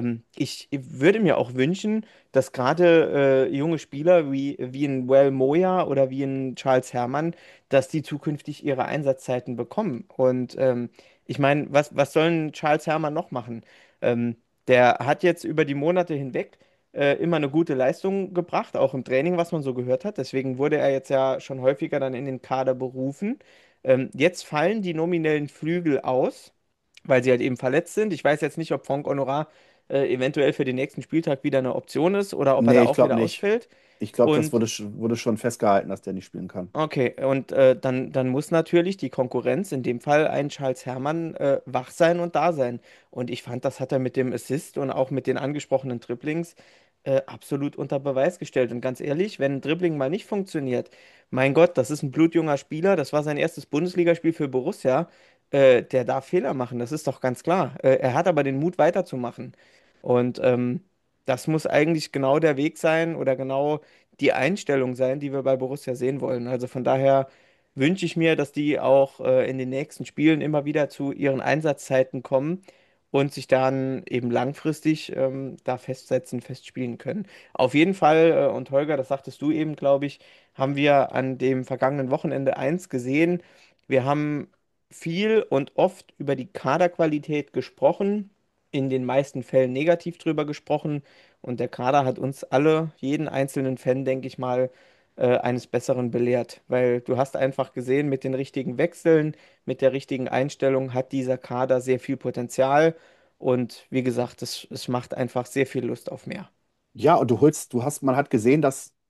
S6: ich würde mir auch wünschen, dass gerade junge Spieler wie ein Well Moya oder wie ein Charles Herrmann, dass die zukünftig ihre Einsatzzeiten bekommen. Und ich meine, was soll ein Charles Herrmann noch machen? Ähm, Der hat jetzt über die Monate hinweg immer eine gute Leistung gebracht, auch im Training, was man so gehört hat. Deswegen wurde er jetzt ja schon häufiger dann in den Kader berufen. Jetzt fallen die nominellen Flügel aus, weil sie halt eben verletzt sind. Ich weiß jetzt nicht, ob Franck Honorat eventuell für den nächsten Spieltag wieder eine Option ist oder ob er
S8: Nee,
S6: da
S8: ich
S6: auch
S8: glaube
S6: wieder
S8: nicht.
S6: ausfällt.
S8: Ich glaube, das
S6: Und
S8: wurde schon festgehalten, dass der nicht spielen kann.
S6: okay, und dann muss natürlich die Konkurrenz, in dem Fall ein Charles Herrmann, wach sein und da sein. Und ich fand, das hat er mit dem Assist und auch mit den angesprochenen Dribblings absolut unter Beweis gestellt. Und ganz ehrlich, wenn ein Dribbling mal nicht funktioniert, mein Gott, das ist ein blutjunger Spieler, das war sein erstes Bundesligaspiel für Borussia, der darf Fehler machen, das ist doch ganz klar. Er hat aber den Mut weiterzumachen. Und das muss eigentlich genau der Weg sein oder genau die Einstellung sein, die wir bei Borussia sehen wollen. Also von daher wünsche ich mir, dass die auch in den nächsten Spielen immer wieder zu ihren Einsatzzeiten kommen und sich dann eben langfristig da festsetzen, festspielen können. Auf jeden Fall, und Holger, das sagtest du eben, glaube ich, haben wir an dem vergangenen Wochenende eins gesehen. Wir haben viel und oft über die Kaderqualität gesprochen, in den meisten Fällen negativ drüber gesprochen. Und der Kader hat uns alle, jeden einzelnen Fan, denke ich mal, eines Besseren belehrt. Weil du hast einfach gesehen, mit den richtigen Wechseln, mit der richtigen Einstellung hat dieser Kader sehr viel Potenzial. Und wie gesagt, es macht einfach sehr viel Lust auf mehr.
S8: Ja, und man hat gesehen,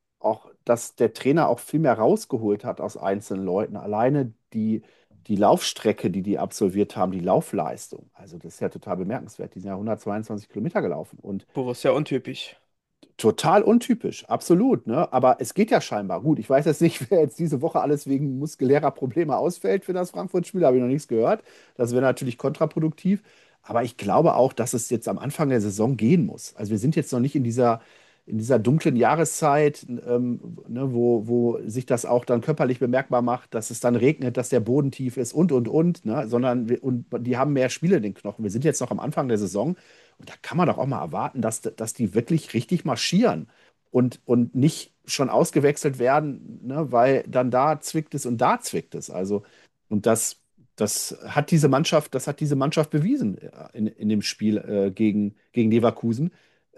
S8: dass der Trainer auch viel mehr rausgeholt hat aus einzelnen Leuten. Alleine die Laufstrecke, die absolviert haben, die Laufleistung. Also das ist ja total bemerkenswert. Die sind ja 122 Kilometer gelaufen und
S6: Borussia untypisch.
S8: total untypisch, absolut, ne? Aber es geht ja scheinbar gut. Ich weiß jetzt nicht, wer jetzt diese Woche alles wegen muskulärer Probleme ausfällt für das Frankfurt-Spiel, habe ich noch nichts gehört. Das wäre natürlich kontraproduktiv. Aber ich glaube auch, dass es jetzt am Anfang der Saison gehen muss. Also wir sind jetzt noch nicht in dieser dunklen Jahreszeit, ne, wo sich das auch dann körperlich bemerkbar macht, dass es dann regnet, dass der Boden tief ist und, ne? Und die haben mehr Spiele in den Knochen. Wir sind jetzt noch am Anfang der Saison und da kann man doch auch mal erwarten, dass die wirklich richtig marschieren und nicht schon ausgewechselt werden, ne, weil dann da zwickt es und da zwickt es. Also, und das hat diese Mannschaft bewiesen in dem Spiel gegen Leverkusen.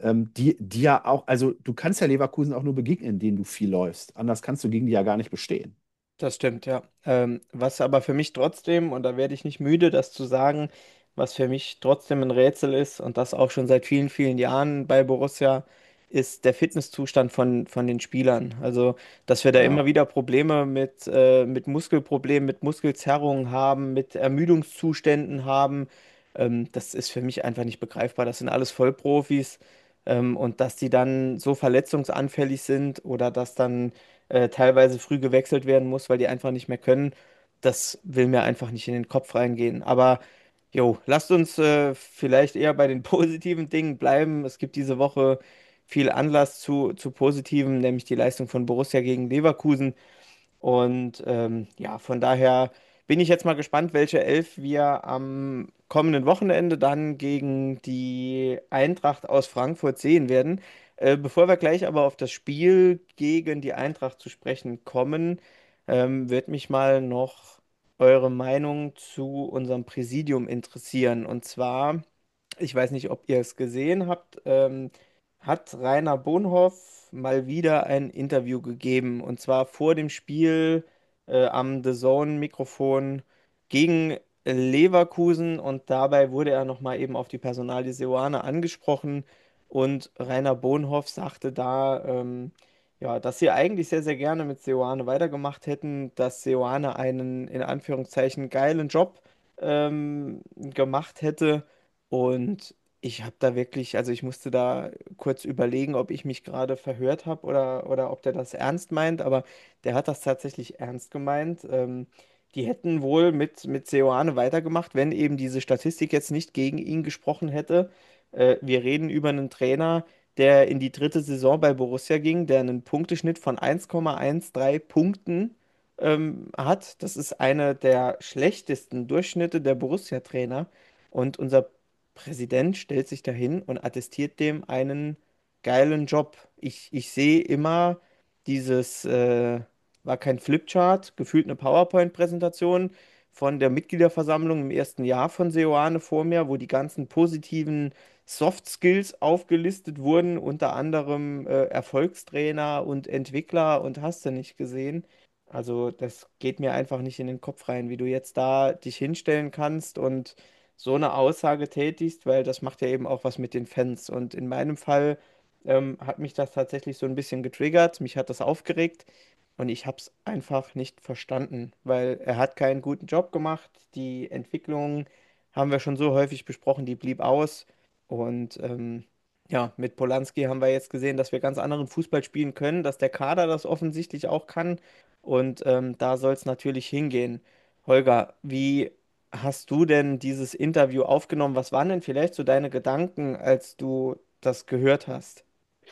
S8: Die ja auch, also du kannst ja Leverkusen auch nur begegnen, indem du viel läufst. Anders kannst du gegen die ja gar nicht bestehen.
S6: Das stimmt, ja. Was aber für mich trotzdem, und da werde ich nicht müde, das zu sagen, was für mich trotzdem ein Rätsel ist, und das auch schon seit vielen, vielen Jahren bei Borussia, ist der Fitnesszustand von den Spielern. Also, dass wir da
S8: Ja.
S6: immer wieder Probleme mit Muskelproblemen, mit Muskelzerrungen haben, mit Ermüdungszuständen haben, das ist für mich einfach nicht begreifbar. Das sind alles Vollprofis. Und dass die dann so verletzungsanfällig sind oder dass dann teilweise früh gewechselt werden muss, weil die einfach nicht mehr können, das will mir einfach nicht in den Kopf reingehen. Aber jo, lasst uns vielleicht eher bei den positiven Dingen bleiben. Es gibt diese Woche viel Anlass zu Positiven, nämlich die Leistung von Borussia gegen Leverkusen. Und ja, von daher bin ich jetzt mal gespannt, welche Elf wir am kommenden Wochenende dann gegen die Eintracht aus Frankfurt sehen werden. Bevor wir gleich aber auf das Spiel gegen die Eintracht zu sprechen kommen, wird mich mal noch eure Meinung zu unserem Präsidium interessieren. Und zwar, ich weiß nicht, ob ihr es gesehen habt, hat Rainer Bonhoff mal wieder ein Interview gegeben. Und zwar vor dem Spiel am The Zone-Mikrofon gegen Leverkusen. Und dabei wurde er nochmal eben auf die Personalie Seoane angesprochen. Und Rainer Bonhoff sagte da, ja, dass sie eigentlich sehr, sehr gerne mit Seoane weitergemacht hätten, dass Seoane einen in Anführungszeichen geilen Job gemacht hätte. Und ich habe da wirklich, also ich musste da kurz überlegen, ob ich mich gerade verhört habe oder ob der das ernst meint, aber der hat das tatsächlich ernst gemeint. Die hätten wohl mit Seoane weitergemacht, wenn eben diese Statistik jetzt nicht gegen ihn gesprochen hätte. Wir reden über einen Trainer, der in die dritte Saison bei Borussia ging, der einen Punkteschnitt von 1,13 Punkten hat. Das ist einer der schlechtesten Durchschnitte der Borussia-Trainer. Und unser Präsident stellt sich dahin und attestiert dem einen geilen Job. Ich sehe immer dieses, war kein Flipchart, gefühlt eine PowerPoint-Präsentation von der Mitgliederversammlung im ersten Jahr von Seoane vor mir, wo die ganzen positiven Soft Skills aufgelistet wurden, unter anderem Erfolgstrainer und Entwickler und hast du nicht gesehen. Also das geht mir einfach nicht in den Kopf rein, wie du jetzt da dich hinstellen kannst und so eine Aussage tätigst, weil das macht ja eben auch was mit den Fans. Und in meinem Fall hat mich das tatsächlich so ein bisschen getriggert, mich hat das aufgeregt und ich habe es einfach nicht verstanden, weil er hat keinen guten Job gemacht. Die Entwicklung haben wir schon so häufig besprochen, die blieb aus. Und ja, mit Polanski haben wir jetzt gesehen, dass wir ganz anderen Fußball spielen können, dass der Kader das offensichtlich auch kann. Und da soll es natürlich hingehen. Holger, wie hast du denn dieses Interview aufgenommen? Was waren denn vielleicht so deine Gedanken, als du das gehört hast?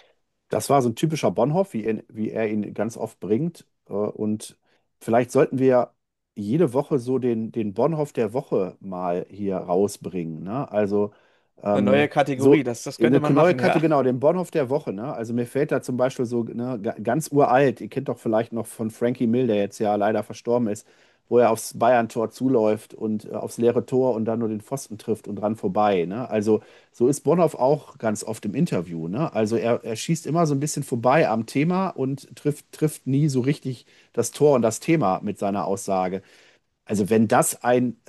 S8: Das war so ein typischer Bonhoff, wie er ihn ganz oft bringt. Und vielleicht sollten wir jede Woche so den Bonhoff der Woche mal hier rausbringen. Ne? Also
S6: Eine neue
S8: so
S6: Kategorie, das könnte
S8: eine
S6: man
S8: neue
S6: machen,
S8: Kategorie,
S6: ja.
S8: genau, den Bonhoff der Woche. Ne? Also mir fällt da zum Beispiel so ne, ganz uralt, ihr kennt doch vielleicht noch von Frankie Mill, der jetzt ja leider verstorben ist, wo er aufs Bayern-Tor zuläuft und aufs leere Tor und dann nur den Pfosten trifft und dran vorbei. Ne? Also so ist Bonhoff auch ganz oft im Interview. Ne? Also er schießt immer so ein bisschen vorbei am Thema und trifft nie so richtig das Tor und das Thema mit seiner Aussage. Also wenn das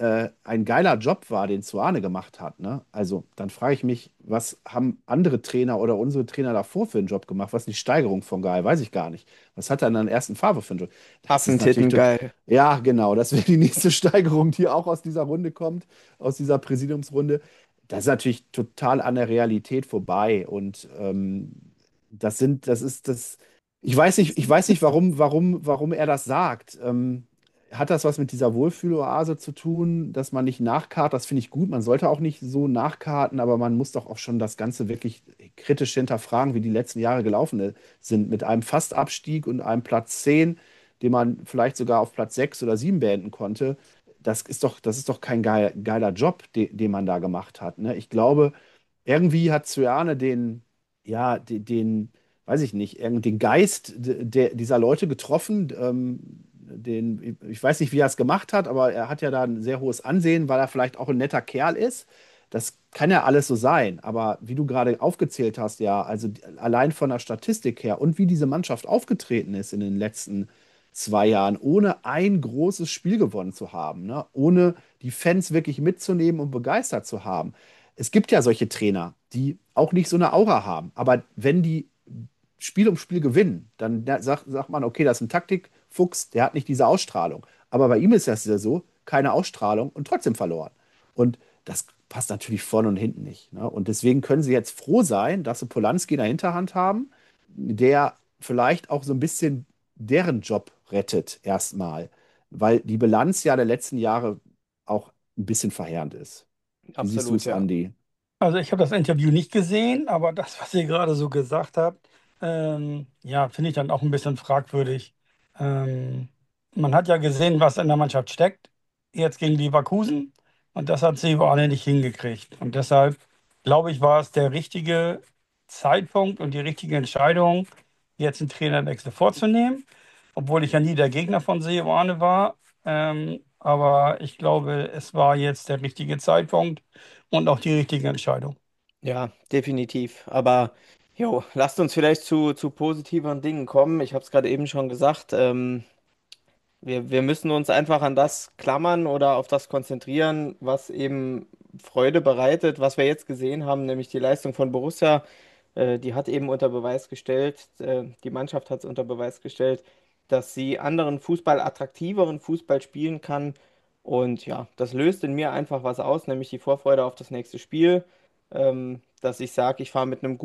S8: ein geiler Job war, den Zwane gemacht hat, ne? Also dann frage ich mich, was haben andere Trainer oder unsere Trainer davor für einen Job gemacht? Was ist die Steigerung von geil? Weiß ich gar nicht. Was hat er in der ersten Farbe für einen Job? Das ist natürlich
S6: Affentitten geil.
S8: ja, genau, das wäre die nächste Steigerung, die auch aus dieser Runde kommt, aus dieser Präsidiumsrunde. Das ist natürlich total an der Realität vorbei. Und das ist das. Ich weiß nicht, warum er das sagt. Hat das was mit dieser Wohlfühloase zu tun, dass man nicht nachkartet? Das finde ich gut. Man sollte auch nicht so nachkarten, aber man muss doch auch schon das Ganze wirklich kritisch hinterfragen, wie die letzten Jahre gelaufen sind. Mit einem Fastabstieg und einem Platz 10, den man vielleicht sogar auf Platz 6 oder 7 beenden konnte. Das ist doch kein geiler Job, den man da gemacht hat. Ne? Ich glaube, irgendwie hat Zwyane ja, weiß ich nicht, den Geist dieser Leute getroffen. Ich weiß nicht, wie er es gemacht hat, aber er hat ja da ein sehr hohes Ansehen, weil er vielleicht auch ein netter Kerl ist. Das kann ja alles so sein. Aber wie du gerade aufgezählt hast, ja, also allein von der Statistik her und wie diese Mannschaft aufgetreten ist in den letzten 2 Jahren, ohne ein großes Spiel gewonnen zu haben, ne? Ohne die Fans wirklich mitzunehmen und begeistert zu haben. Es gibt ja solche Trainer, die auch nicht so eine Aura haben. Aber wenn die Spiel um Spiel gewinnen, dann sagt man, okay, das ist ein Taktikfuchs, der hat nicht diese Ausstrahlung. Aber bei ihm ist das ja so, keine Ausstrahlung und trotzdem verloren. Und das passt natürlich vorne und hinten nicht. Ne? Und deswegen können sie jetzt froh sein, dass sie Polanski in der Hinterhand haben, der vielleicht auch so ein bisschen deren Job rettet erstmal, weil die Bilanz ja der letzten Jahre auch ein bisschen verheerend ist. Wie siehst du
S6: Absolut,
S8: es,
S6: ja.
S8: Andi?
S1: Also ich habe das Interview nicht gesehen, aber das, was ihr gerade so gesagt habt, ja, finde ich dann auch ein bisschen fragwürdig. Ähm, Man hat ja gesehen, was in der Mannschaft steckt, jetzt gegen Leverkusen, und das hat Silvane nicht hingekriegt. Und deshalb, glaube ich, war es der richtige Zeitpunkt und die richtige Entscheidung, jetzt einen Trainerwechsel vorzunehmen, obwohl ich ja nie der Gegner von Silvane war. Aber ich glaube, es war jetzt der richtige Zeitpunkt und auch die richtige Entscheidung.
S6: Ja, definitiv. Aber jo, lasst uns vielleicht zu positiveren Dingen kommen. Ich habe es gerade eben schon gesagt. Wir müssen uns einfach an das klammern oder auf das konzentrieren, was eben Freude bereitet, was wir jetzt gesehen haben, nämlich die Leistung von Borussia. Die hat eben unter Beweis gestellt, die Mannschaft hat es unter Beweis gestellt, dass sie anderen Fußball, attraktiveren Fußball spielen kann. Und ja, das löst in mir einfach was aus, nämlich die Vorfreude auf das nächste Spiel, dass ich sage, ich fahre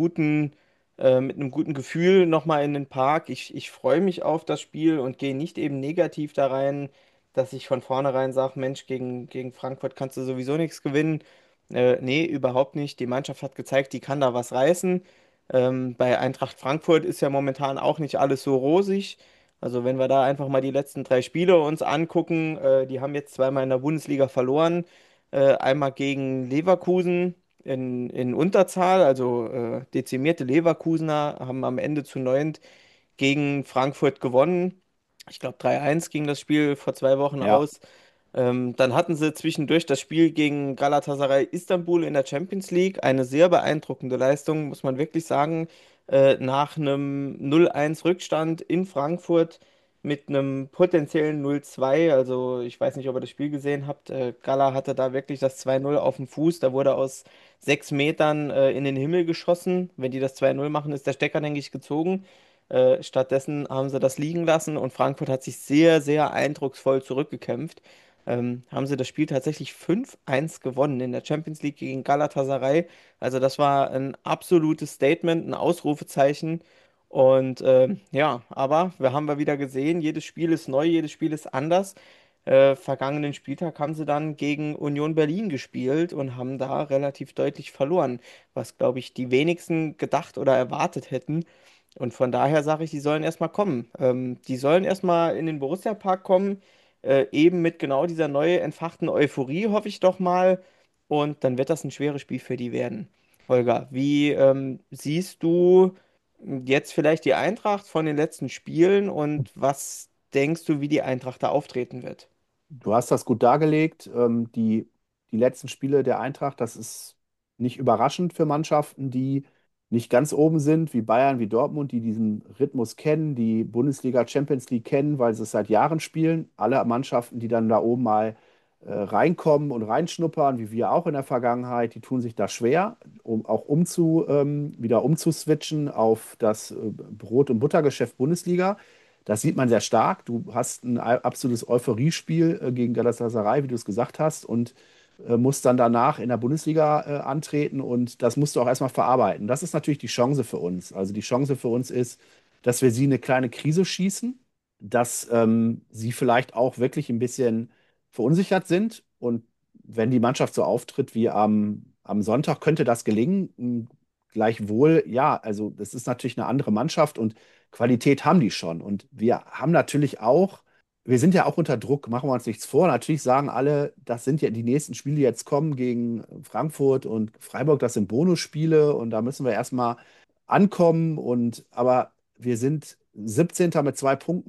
S6: mit einem guten Gefühl nochmal in den Park. Ich freue mich auf das Spiel und gehe nicht eben negativ da rein, dass ich von vornherein sage, Mensch, gegen Frankfurt kannst du sowieso nichts gewinnen. Nee, überhaupt nicht. Die Mannschaft hat gezeigt, die kann da was reißen. Bei Eintracht Frankfurt ist ja momentan auch nicht alles so rosig. Also wenn wir da einfach mal die letzten drei Spiele uns angucken, die haben jetzt zweimal in der Bundesliga verloren. Einmal gegen Leverkusen in Unterzahl, also dezimierte Leverkusener haben am Ende zu neunt gegen Frankfurt gewonnen. Ich glaube 3-1 ging das Spiel vor 2 Wochen
S8: Ja.
S6: aus. Dann hatten sie zwischendurch das Spiel gegen Galatasaray Istanbul in der Champions League. Eine sehr beeindruckende Leistung, muss man wirklich sagen. Nach einem 0-1 Rückstand in Frankfurt mit einem potenziellen 0-2. Also ich weiß nicht, ob ihr das Spiel gesehen habt. Gala hatte da wirklich das 2-0 auf dem Fuß. Da wurde aus 6 Metern in den Himmel geschossen. Wenn die das 2-0 machen, ist der Stecker, denke ich, gezogen. Stattdessen haben sie das liegen lassen und Frankfurt hat sich sehr, sehr eindrucksvoll zurückgekämpft. Haben sie das Spiel tatsächlich 5-1 gewonnen in der Champions League gegen Galatasaray. Also das war ein absolutes Statement, ein Ausrufezeichen. Und ja, aber wir haben ja wieder gesehen, jedes Spiel ist neu, jedes Spiel ist anders. Vergangenen Spieltag haben sie dann gegen Union Berlin gespielt und haben da relativ deutlich verloren, was, glaube ich, die wenigsten gedacht oder erwartet hätten. Und von daher sage ich, die sollen erstmal kommen. Die sollen erstmal in den Borussia-Park kommen, eben mit genau dieser neu entfachten Euphorie, hoffe ich doch mal. Und dann wird das ein schweres Spiel für die werden. Holger, wie siehst du jetzt vielleicht die Eintracht von den letzten Spielen und was denkst du, wie die Eintracht da auftreten wird?
S8: Du hast das gut dargelegt. Die letzten Spiele der Eintracht, das ist nicht überraschend für Mannschaften, die nicht ganz oben sind, wie Bayern, wie Dortmund, die diesen Rhythmus kennen, die Bundesliga, Champions League kennen, weil sie es seit Jahren spielen. Alle Mannschaften, die dann da oben mal reinkommen und reinschnuppern, wie wir auch in der Vergangenheit, die tun sich da schwer, um auch wieder umzuswitchen auf das Brot- und Buttergeschäft Bundesliga. Das sieht man sehr stark. Du hast ein absolutes Euphoriespiel gegen Galatasaray, wie du es gesagt hast, und musst dann danach in der Bundesliga antreten und das musst du auch erstmal verarbeiten. Das ist natürlich die Chance für uns. Also die Chance für uns ist, dass wir sie in eine kleine Krise schießen, dass sie vielleicht auch wirklich ein bisschen verunsichert sind und wenn die Mannschaft so auftritt wie am Sonntag, könnte das gelingen. Gleichwohl, ja, also das ist natürlich eine andere Mannschaft und Qualität haben die schon. Und wir haben natürlich auch, wir sind ja auch unter Druck, machen wir uns nichts vor. Natürlich sagen alle, das sind ja die nächsten Spiele, die jetzt kommen gegen Frankfurt und Freiburg, das sind Bonusspiele und da müssen wir erstmal ankommen. Aber wir sind 17. mit 2 Punkten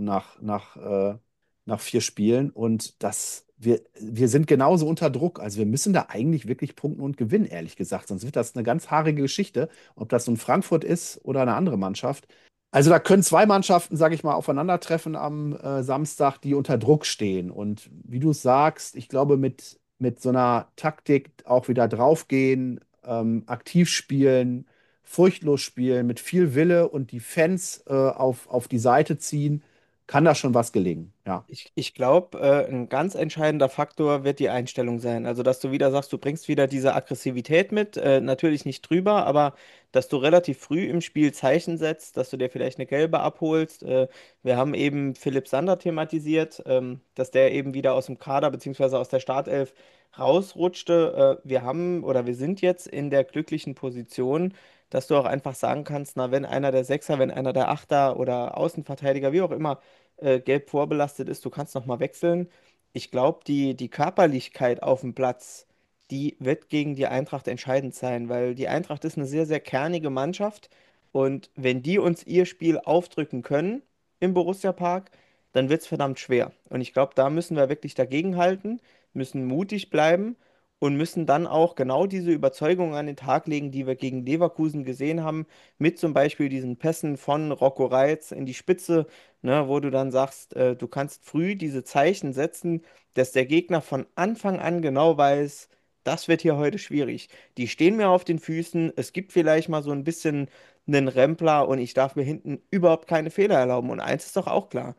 S8: nach 4 Spielen und wir sind genauso unter Druck. Also wir müssen da eigentlich wirklich punkten und gewinnen, ehrlich gesagt. Sonst wird das eine ganz haarige Geschichte, ob das nun Frankfurt ist oder eine andere Mannschaft. Also da können zwei Mannschaften, sage ich mal, aufeinandertreffen am Samstag, die unter Druck stehen. Und wie du sagst, ich glaube, mit so einer Taktik auch wieder draufgehen, aktiv spielen, furchtlos spielen, mit viel Wille und die Fans auf die Seite ziehen, kann da schon was gelingen. Ja,
S6: Ich glaube, ein ganz entscheidender Faktor wird die Einstellung sein. Also, dass du wieder sagst, du bringst wieder diese Aggressivität mit, natürlich nicht drüber, aber dass du relativ früh im Spiel Zeichen setzt, dass du dir vielleicht eine gelbe abholst. Wir haben eben Philipp Sander thematisiert, dass der eben wieder aus dem Kader beziehungsweise aus der Startelf rausrutschte. Wir haben oder wir sind jetzt in der glücklichen Position, dass du auch einfach sagen kannst, na, wenn einer der Sechser, wenn einer der Achter oder Außenverteidiger, wie auch immer, gelb vorbelastet ist, du kannst noch mal wechseln. Ich glaube, die Körperlichkeit auf dem Platz, die wird gegen die Eintracht entscheidend sein, weil die Eintracht ist eine sehr, sehr kernige Mannschaft und wenn die uns ihr Spiel aufdrücken können im Borussia Park, dann wird es verdammt schwer. Und ich glaube, da müssen wir wirklich dagegenhalten, müssen mutig bleiben und müssen dann auch genau diese Überzeugung an den Tag legen, die wir gegen Leverkusen gesehen haben, mit zum Beispiel diesen Pässen von Rocco Reitz in die Spitze, ne, wo du dann sagst, du kannst früh diese Zeichen setzen, dass der Gegner von Anfang an genau weiß, das wird hier heute schwierig. Die stehen mir auf den Füßen, es gibt vielleicht mal so ein bisschen einen Rempler und ich darf mir hinten überhaupt keine Fehler erlauben. Und eins ist doch auch klar,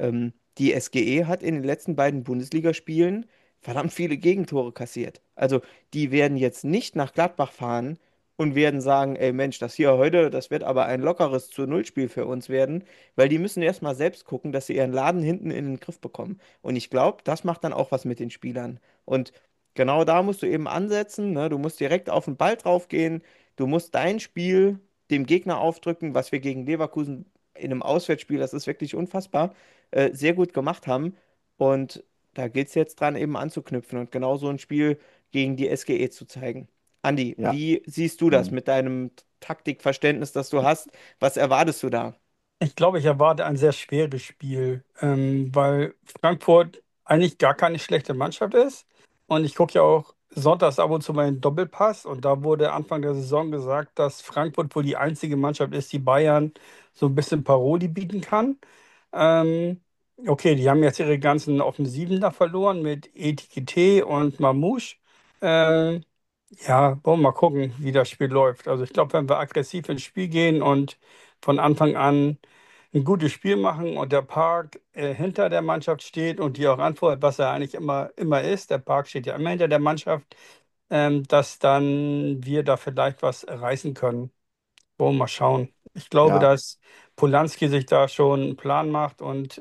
S6: die SGE hat in den letzten beiden Bundesligaspielen verdammt viele Gegentore kassiert. Also die werden jetzt nicht nach Gladbach fahren und werden sagen, ey Mensch, das hier heute, das wird aber ein lockeres zu Null-Spiel für uns werden, weil die müssen erstmal selbst gucken, dass sie ihren Laden hinten in den Griff bekommen. Und ich glaube, das macht dann auch was mit den Spielern. Und genau da musst du eben ansetzen, ne? Du musst direkt auf den Ball drauf gehen, du musst dein Spiel dem Gegner aufdrücken, was wir gegen Leverkusen in einem Auswärtsspiel, das ist wirklich unfassbar, sehr gut gemacht haben. Und da geht es jetzt dran, eben anzuknüpfen und genau so ein Spiel gegen die SGE zu zeigen. Andi,
S8: ja.
S6: wie siehst du das
S8: Mhm.
S6: mit deinem Taktikverständnis, das du hast? Was erwartest du da?
S1: Ich glaube, ich erwarte ein sehr schweres Spiel, weil Frankfurt eigentlich gar keine schlechte Mannschaft ist. Und ich gucke ja auch sonntags ab und zu mal den Doppelpass. Und da wurde Anfang der Saison gesagt, dass Frankfurt wohl die einzige Mannschaft ist, die Bayern so ein bisschen Paroli bieten kann. Ähm, okay, die haben jetzt ihre ganzen Offensiven da verloren mit Etiketé und Mamouche. Ähm, ja, wollen wir mal gucken, wie das Spiel läuft. Also ich glaube, wenn wir aggressiv ins Spiel gehen und von Anfang an ein gutes Spiel machen und der Park hinter der Mannschaft steht und die auch antwortet, was er eigentlich immer ist. Der Park steht ja immer hinter der Mannschaft, dass dann wir da vielleicht was reißen können. Wollen wir mal schauen. Ich glaube,
S8: Ja,
S1: dass Polanski sich da schon einen Plan macht und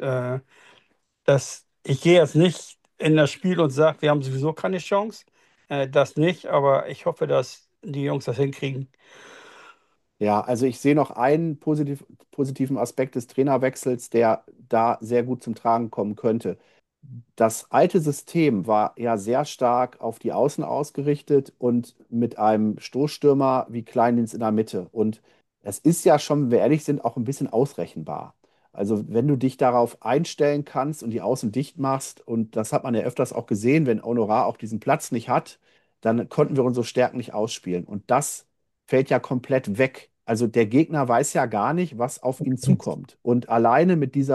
S1: dass ich gehe jetzt nicht in das Spiel und sage, wir haben sowieso keine Chance. Das nicht, aber ich hoffe, dass die Jungs das hinkriegen.
S8: ja, also ich sehe noch einen positiven Aspekt des Trainerwechsels, der da sehr gut zum Tragen kommen könnte. Das alte System war ja sehr stark auf die Außen ausgerichtet und mit einem Stoßstürmer wie Kleindienst in der Mitte. Und es ist ja schon, wenn wir ehrlich sind, auch ein bisschen ausrechenbar. Also wenn du dich darauf einstellen kannst und die Außen dicht machst, und das hat man ja öfters auch gesehen, wenn Honorar auch diesen Platz nicht hat, dann konnten wir unsere Stärken nicht ausspielen. Und das fällt ja komplett weg. Also der Gegner weiß ja gar nicht, was auf ihn zukommt. Und alleine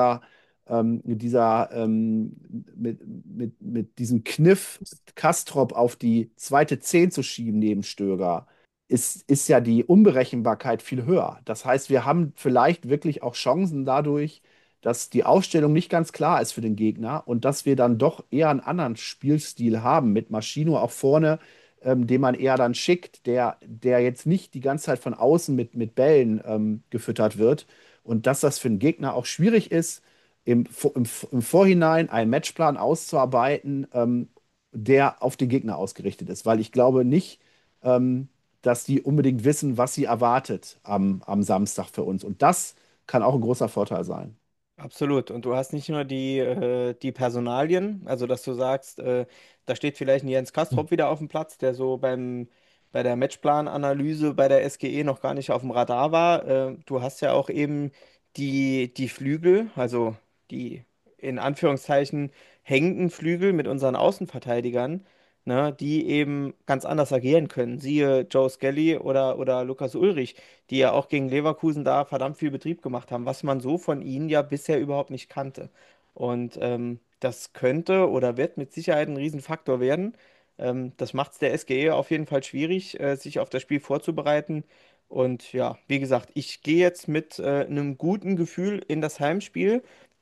S8: mit diesem Kniff, Kastrop auf die zweite Zehn zu schieben neben Stöger, ist ja die Unberechenbarkeit viel höher. Das heißt, wir haben vielleicht wirklich auch Chancen dadurch, dass die Aufstellung nicht ganz klar ist für den Gegner und dass wir dann doch eher einen anderen Spielstil haben, mit Maschino auch vorne, den man eher dann schickt, der jetzt nicht die ganze Zeit von außen mit Bällen gefüttert wird. Und dass das für den Gegner auch schwierig ist, im Vorhinein einen Matchplan auszuarbeiten, der auf den Gegner ausgerichtet ist. Weil ich glaube nicht, ähm, dass die unbedingt wissen, was sie erwartet am Samstag für uns. Und das kann auch ein großer Vorteil sein.
S6: Absolut. Und du hast nicht nur die Personalien, also dass du sagst, da steht vielleicht ein Jens Castrop wieder auf dem Platz, der so bei der Matchplananalyse bei der SGE noch gar nicht auf dem Radar war. Du hast ja auch eben die Flügel, also die in Anführungszeichen hängenden Flügel mit unseren Außenverteidigern, ne, die eben ganz anders agieren können. Siehe Joe Skelly oder Lukas Ulrich, die ja auch gegen Leverkusen da verdammt viel Betrieb gemacht haben, was man so von ihnen ja bisher überhaupt nicht kannte. Und das könnte oder wird mit Sicherheit ein Riesenfaktor werden. Das macht es der SGE auf jeden Fall schwierig, sich auf das Spiel vorzubereiten. Und ja, wie gesagt, ich gehe jetzt mit einem guten Gefühl in das Heimspiel.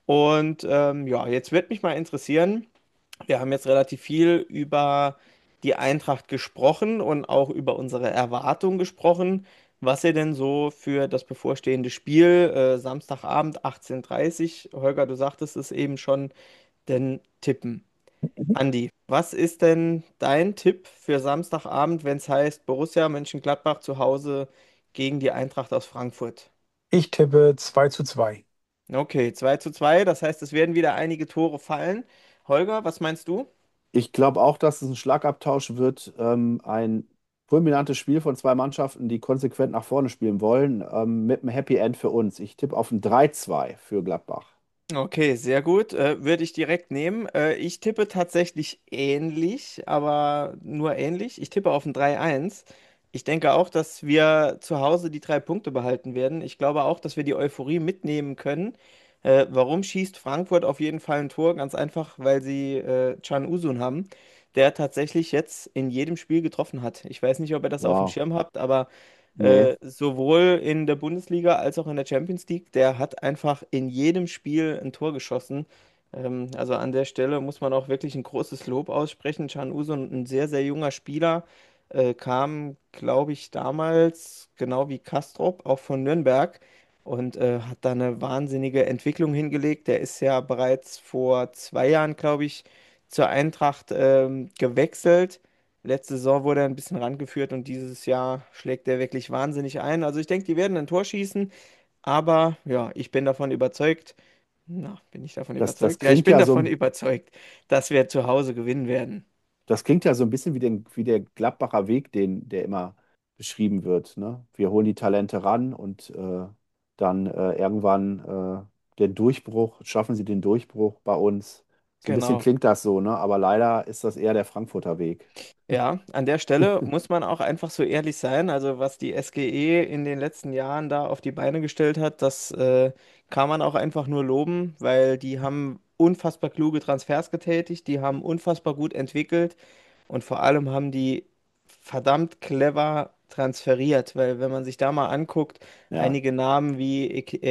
S6: Und ja, jetzt wird mich mal interessieren, wir haben jetzt relativ viel über die Eintracht gesprochen und auch über unsere Erwartungen gesprochen, was ihr denn so für das bevorstehende Spiel Samstagabend 18:30, Holger, du sagtest es eben schon, denn tippen. Andi, was ist denn dein Tipp für Samstagabend, wenn es heißt Borussia Mönchengladbach zu Hause gegen die Eintracht aus Frankfurt?
S2: Ich tippe 2:2.
S6: Okay, 2:2, das heißt, es werden wieder einige Tore fallen. Holger, was meinst du?
S8: Ich glaube auch, dass es ein Schlagabtausch wird. Ein fulminantes Spiel von zwei Mannschaften, die konsequent nach vorne spielen wollen, mit einem Happy End für uns. Ich tippe auf ein 3:2 für Gladbach.
S6: Okay, sehr gut. Würde ich direkt nehmen. Ich tippe tatsächlich ähnlich, aber nur ähnlich. Ich tippe auf ein 3:1. Ich denke auch, dass wir zu Hause die 3 Punkte behalten werden. Ich glaube auch, dass wir die Euphorie mitnehmen können. Warum schießt Frankfurt auf jeden Fall ein Tor? Ganz einfach, weil sie Can Uzun haben, der tatsächlich jetzt in jedem Spiel getroffen hat. Ich weiß nicht, ob ihr das auf dem
S8: Wow.
S6: Schirm habt, aber
S8: Nee,
S6: sowohl in der Bundesliga als auch in der Champions League, der hat einfach in jedem Spiel ein Tor geschossen. Also an der Stelle muss man auch wirklich ein großes Lob aussprechen. Can Uzun, ein sehr, sehr junger Spieler, kam, glaube ich, damals, genau wie Kastrop, auch von Nürnberg und hat da eine wahnsinnige Entwicklung hingelegt. Der ist ja bereits vor 2 Jahren, glaube ich, zur Eintracht gewechselt. Letzte Saison wurde er ein bisschen rangeführt und dieses Jahr schlägt er wirklich wahnsinnig ein. Also ich denke, die werden ein Tor schießen, aber ja, ich bin davon überzeugt. Na, bin ich davon
S8: das
S6: überzeugt? Ja, ich
S8: klingt
S6: bin
S8: ja
S6: davon
S8: so,
S6: überzeugt, dass wir zu Hause gewinnen werden.
S8: das klingt ja so ein bisschen wie der Gladbacher Weg, der immer beschrieben wird, ne? Wir holen die Talente ran und dann irgendwann den Durchbruch, schaffen sie den Durchbruch bei uns. So ein bisschen
S6: Genau.
S8: klingt das so, ne? Aber leider ist das eher der Frankfurter Weg.
S6: Ja, an der Stelle muss man auch einfach so ehrlich sein. Also was die SGE in den letzten Jahren da auf die Beine gestellt hat, das kann man auch einfach nur loben, weil die haben unfassbar kluge Transfers getätigt, die haben unfassbar gut entwickelt und vor allem haben die verdammt clever transferiert, weil wenn man sich da mal anguckt,
S8: Ja,
S6: einige Namen wie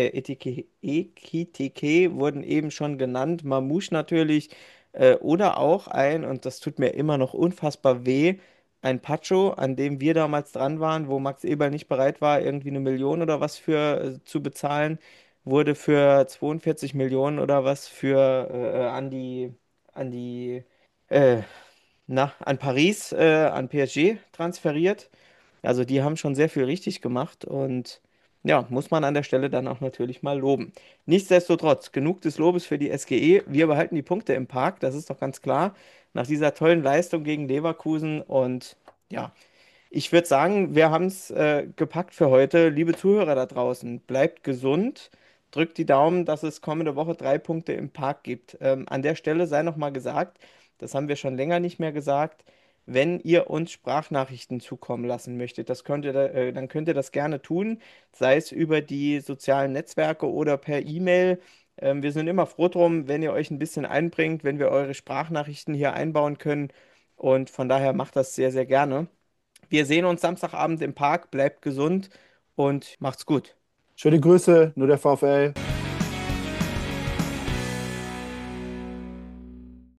S6: Ekitike wurden eben schon genannt, Mamouche natürlich, oder auch und das tut mir immer noch unfassbar weh, ein Pacho, an dem wir damals dran waren, wo Max Eberl nicht bereit war, irgendwie 1 Million oder was für zu bezahlen, wurde für 42 Millionen oder was für an die äh, an Paris, an PSG transferiert. Also die haben schon sehr viel richtig gemacht und ja, muss man an der Stelle dann auch natürlich mal loben. Nichtsdestotrotz, genug des Lobes für die SGE. Wir behalten die Punkte im Park, das ist doch ganz klar. Nach dieser tollen Leistung gegen Leverkusen und ja, ich würde sagen, wir haben es gepackt für heute. Liebe Zuhörer da draußen, bleibt gesund, drückt die Daumen, dass es kommende Woche 3 Punkte im Park gibt. An der Stelle sei noch mal gesagt, das haben wir schon länger nicht mehr gesagt, wenn ihr uns Sprachnachrichten zukommen lassen möchtet, dann könnt ihr das gerne tun, sei es über die sozialen Netzwerke oder per E-Mail. Wir sind immer froh drum, wenn ihr euch ein bisschen einbringt, wenn wir eure Sprachnachrichten hier einbauen können. Und von daher macht das sehr, sehr gerne. Wir sehen uns Samstagabend im Park. Bleibt gesund und macht's gut.
S8: schöne Grüße, nur der VfL.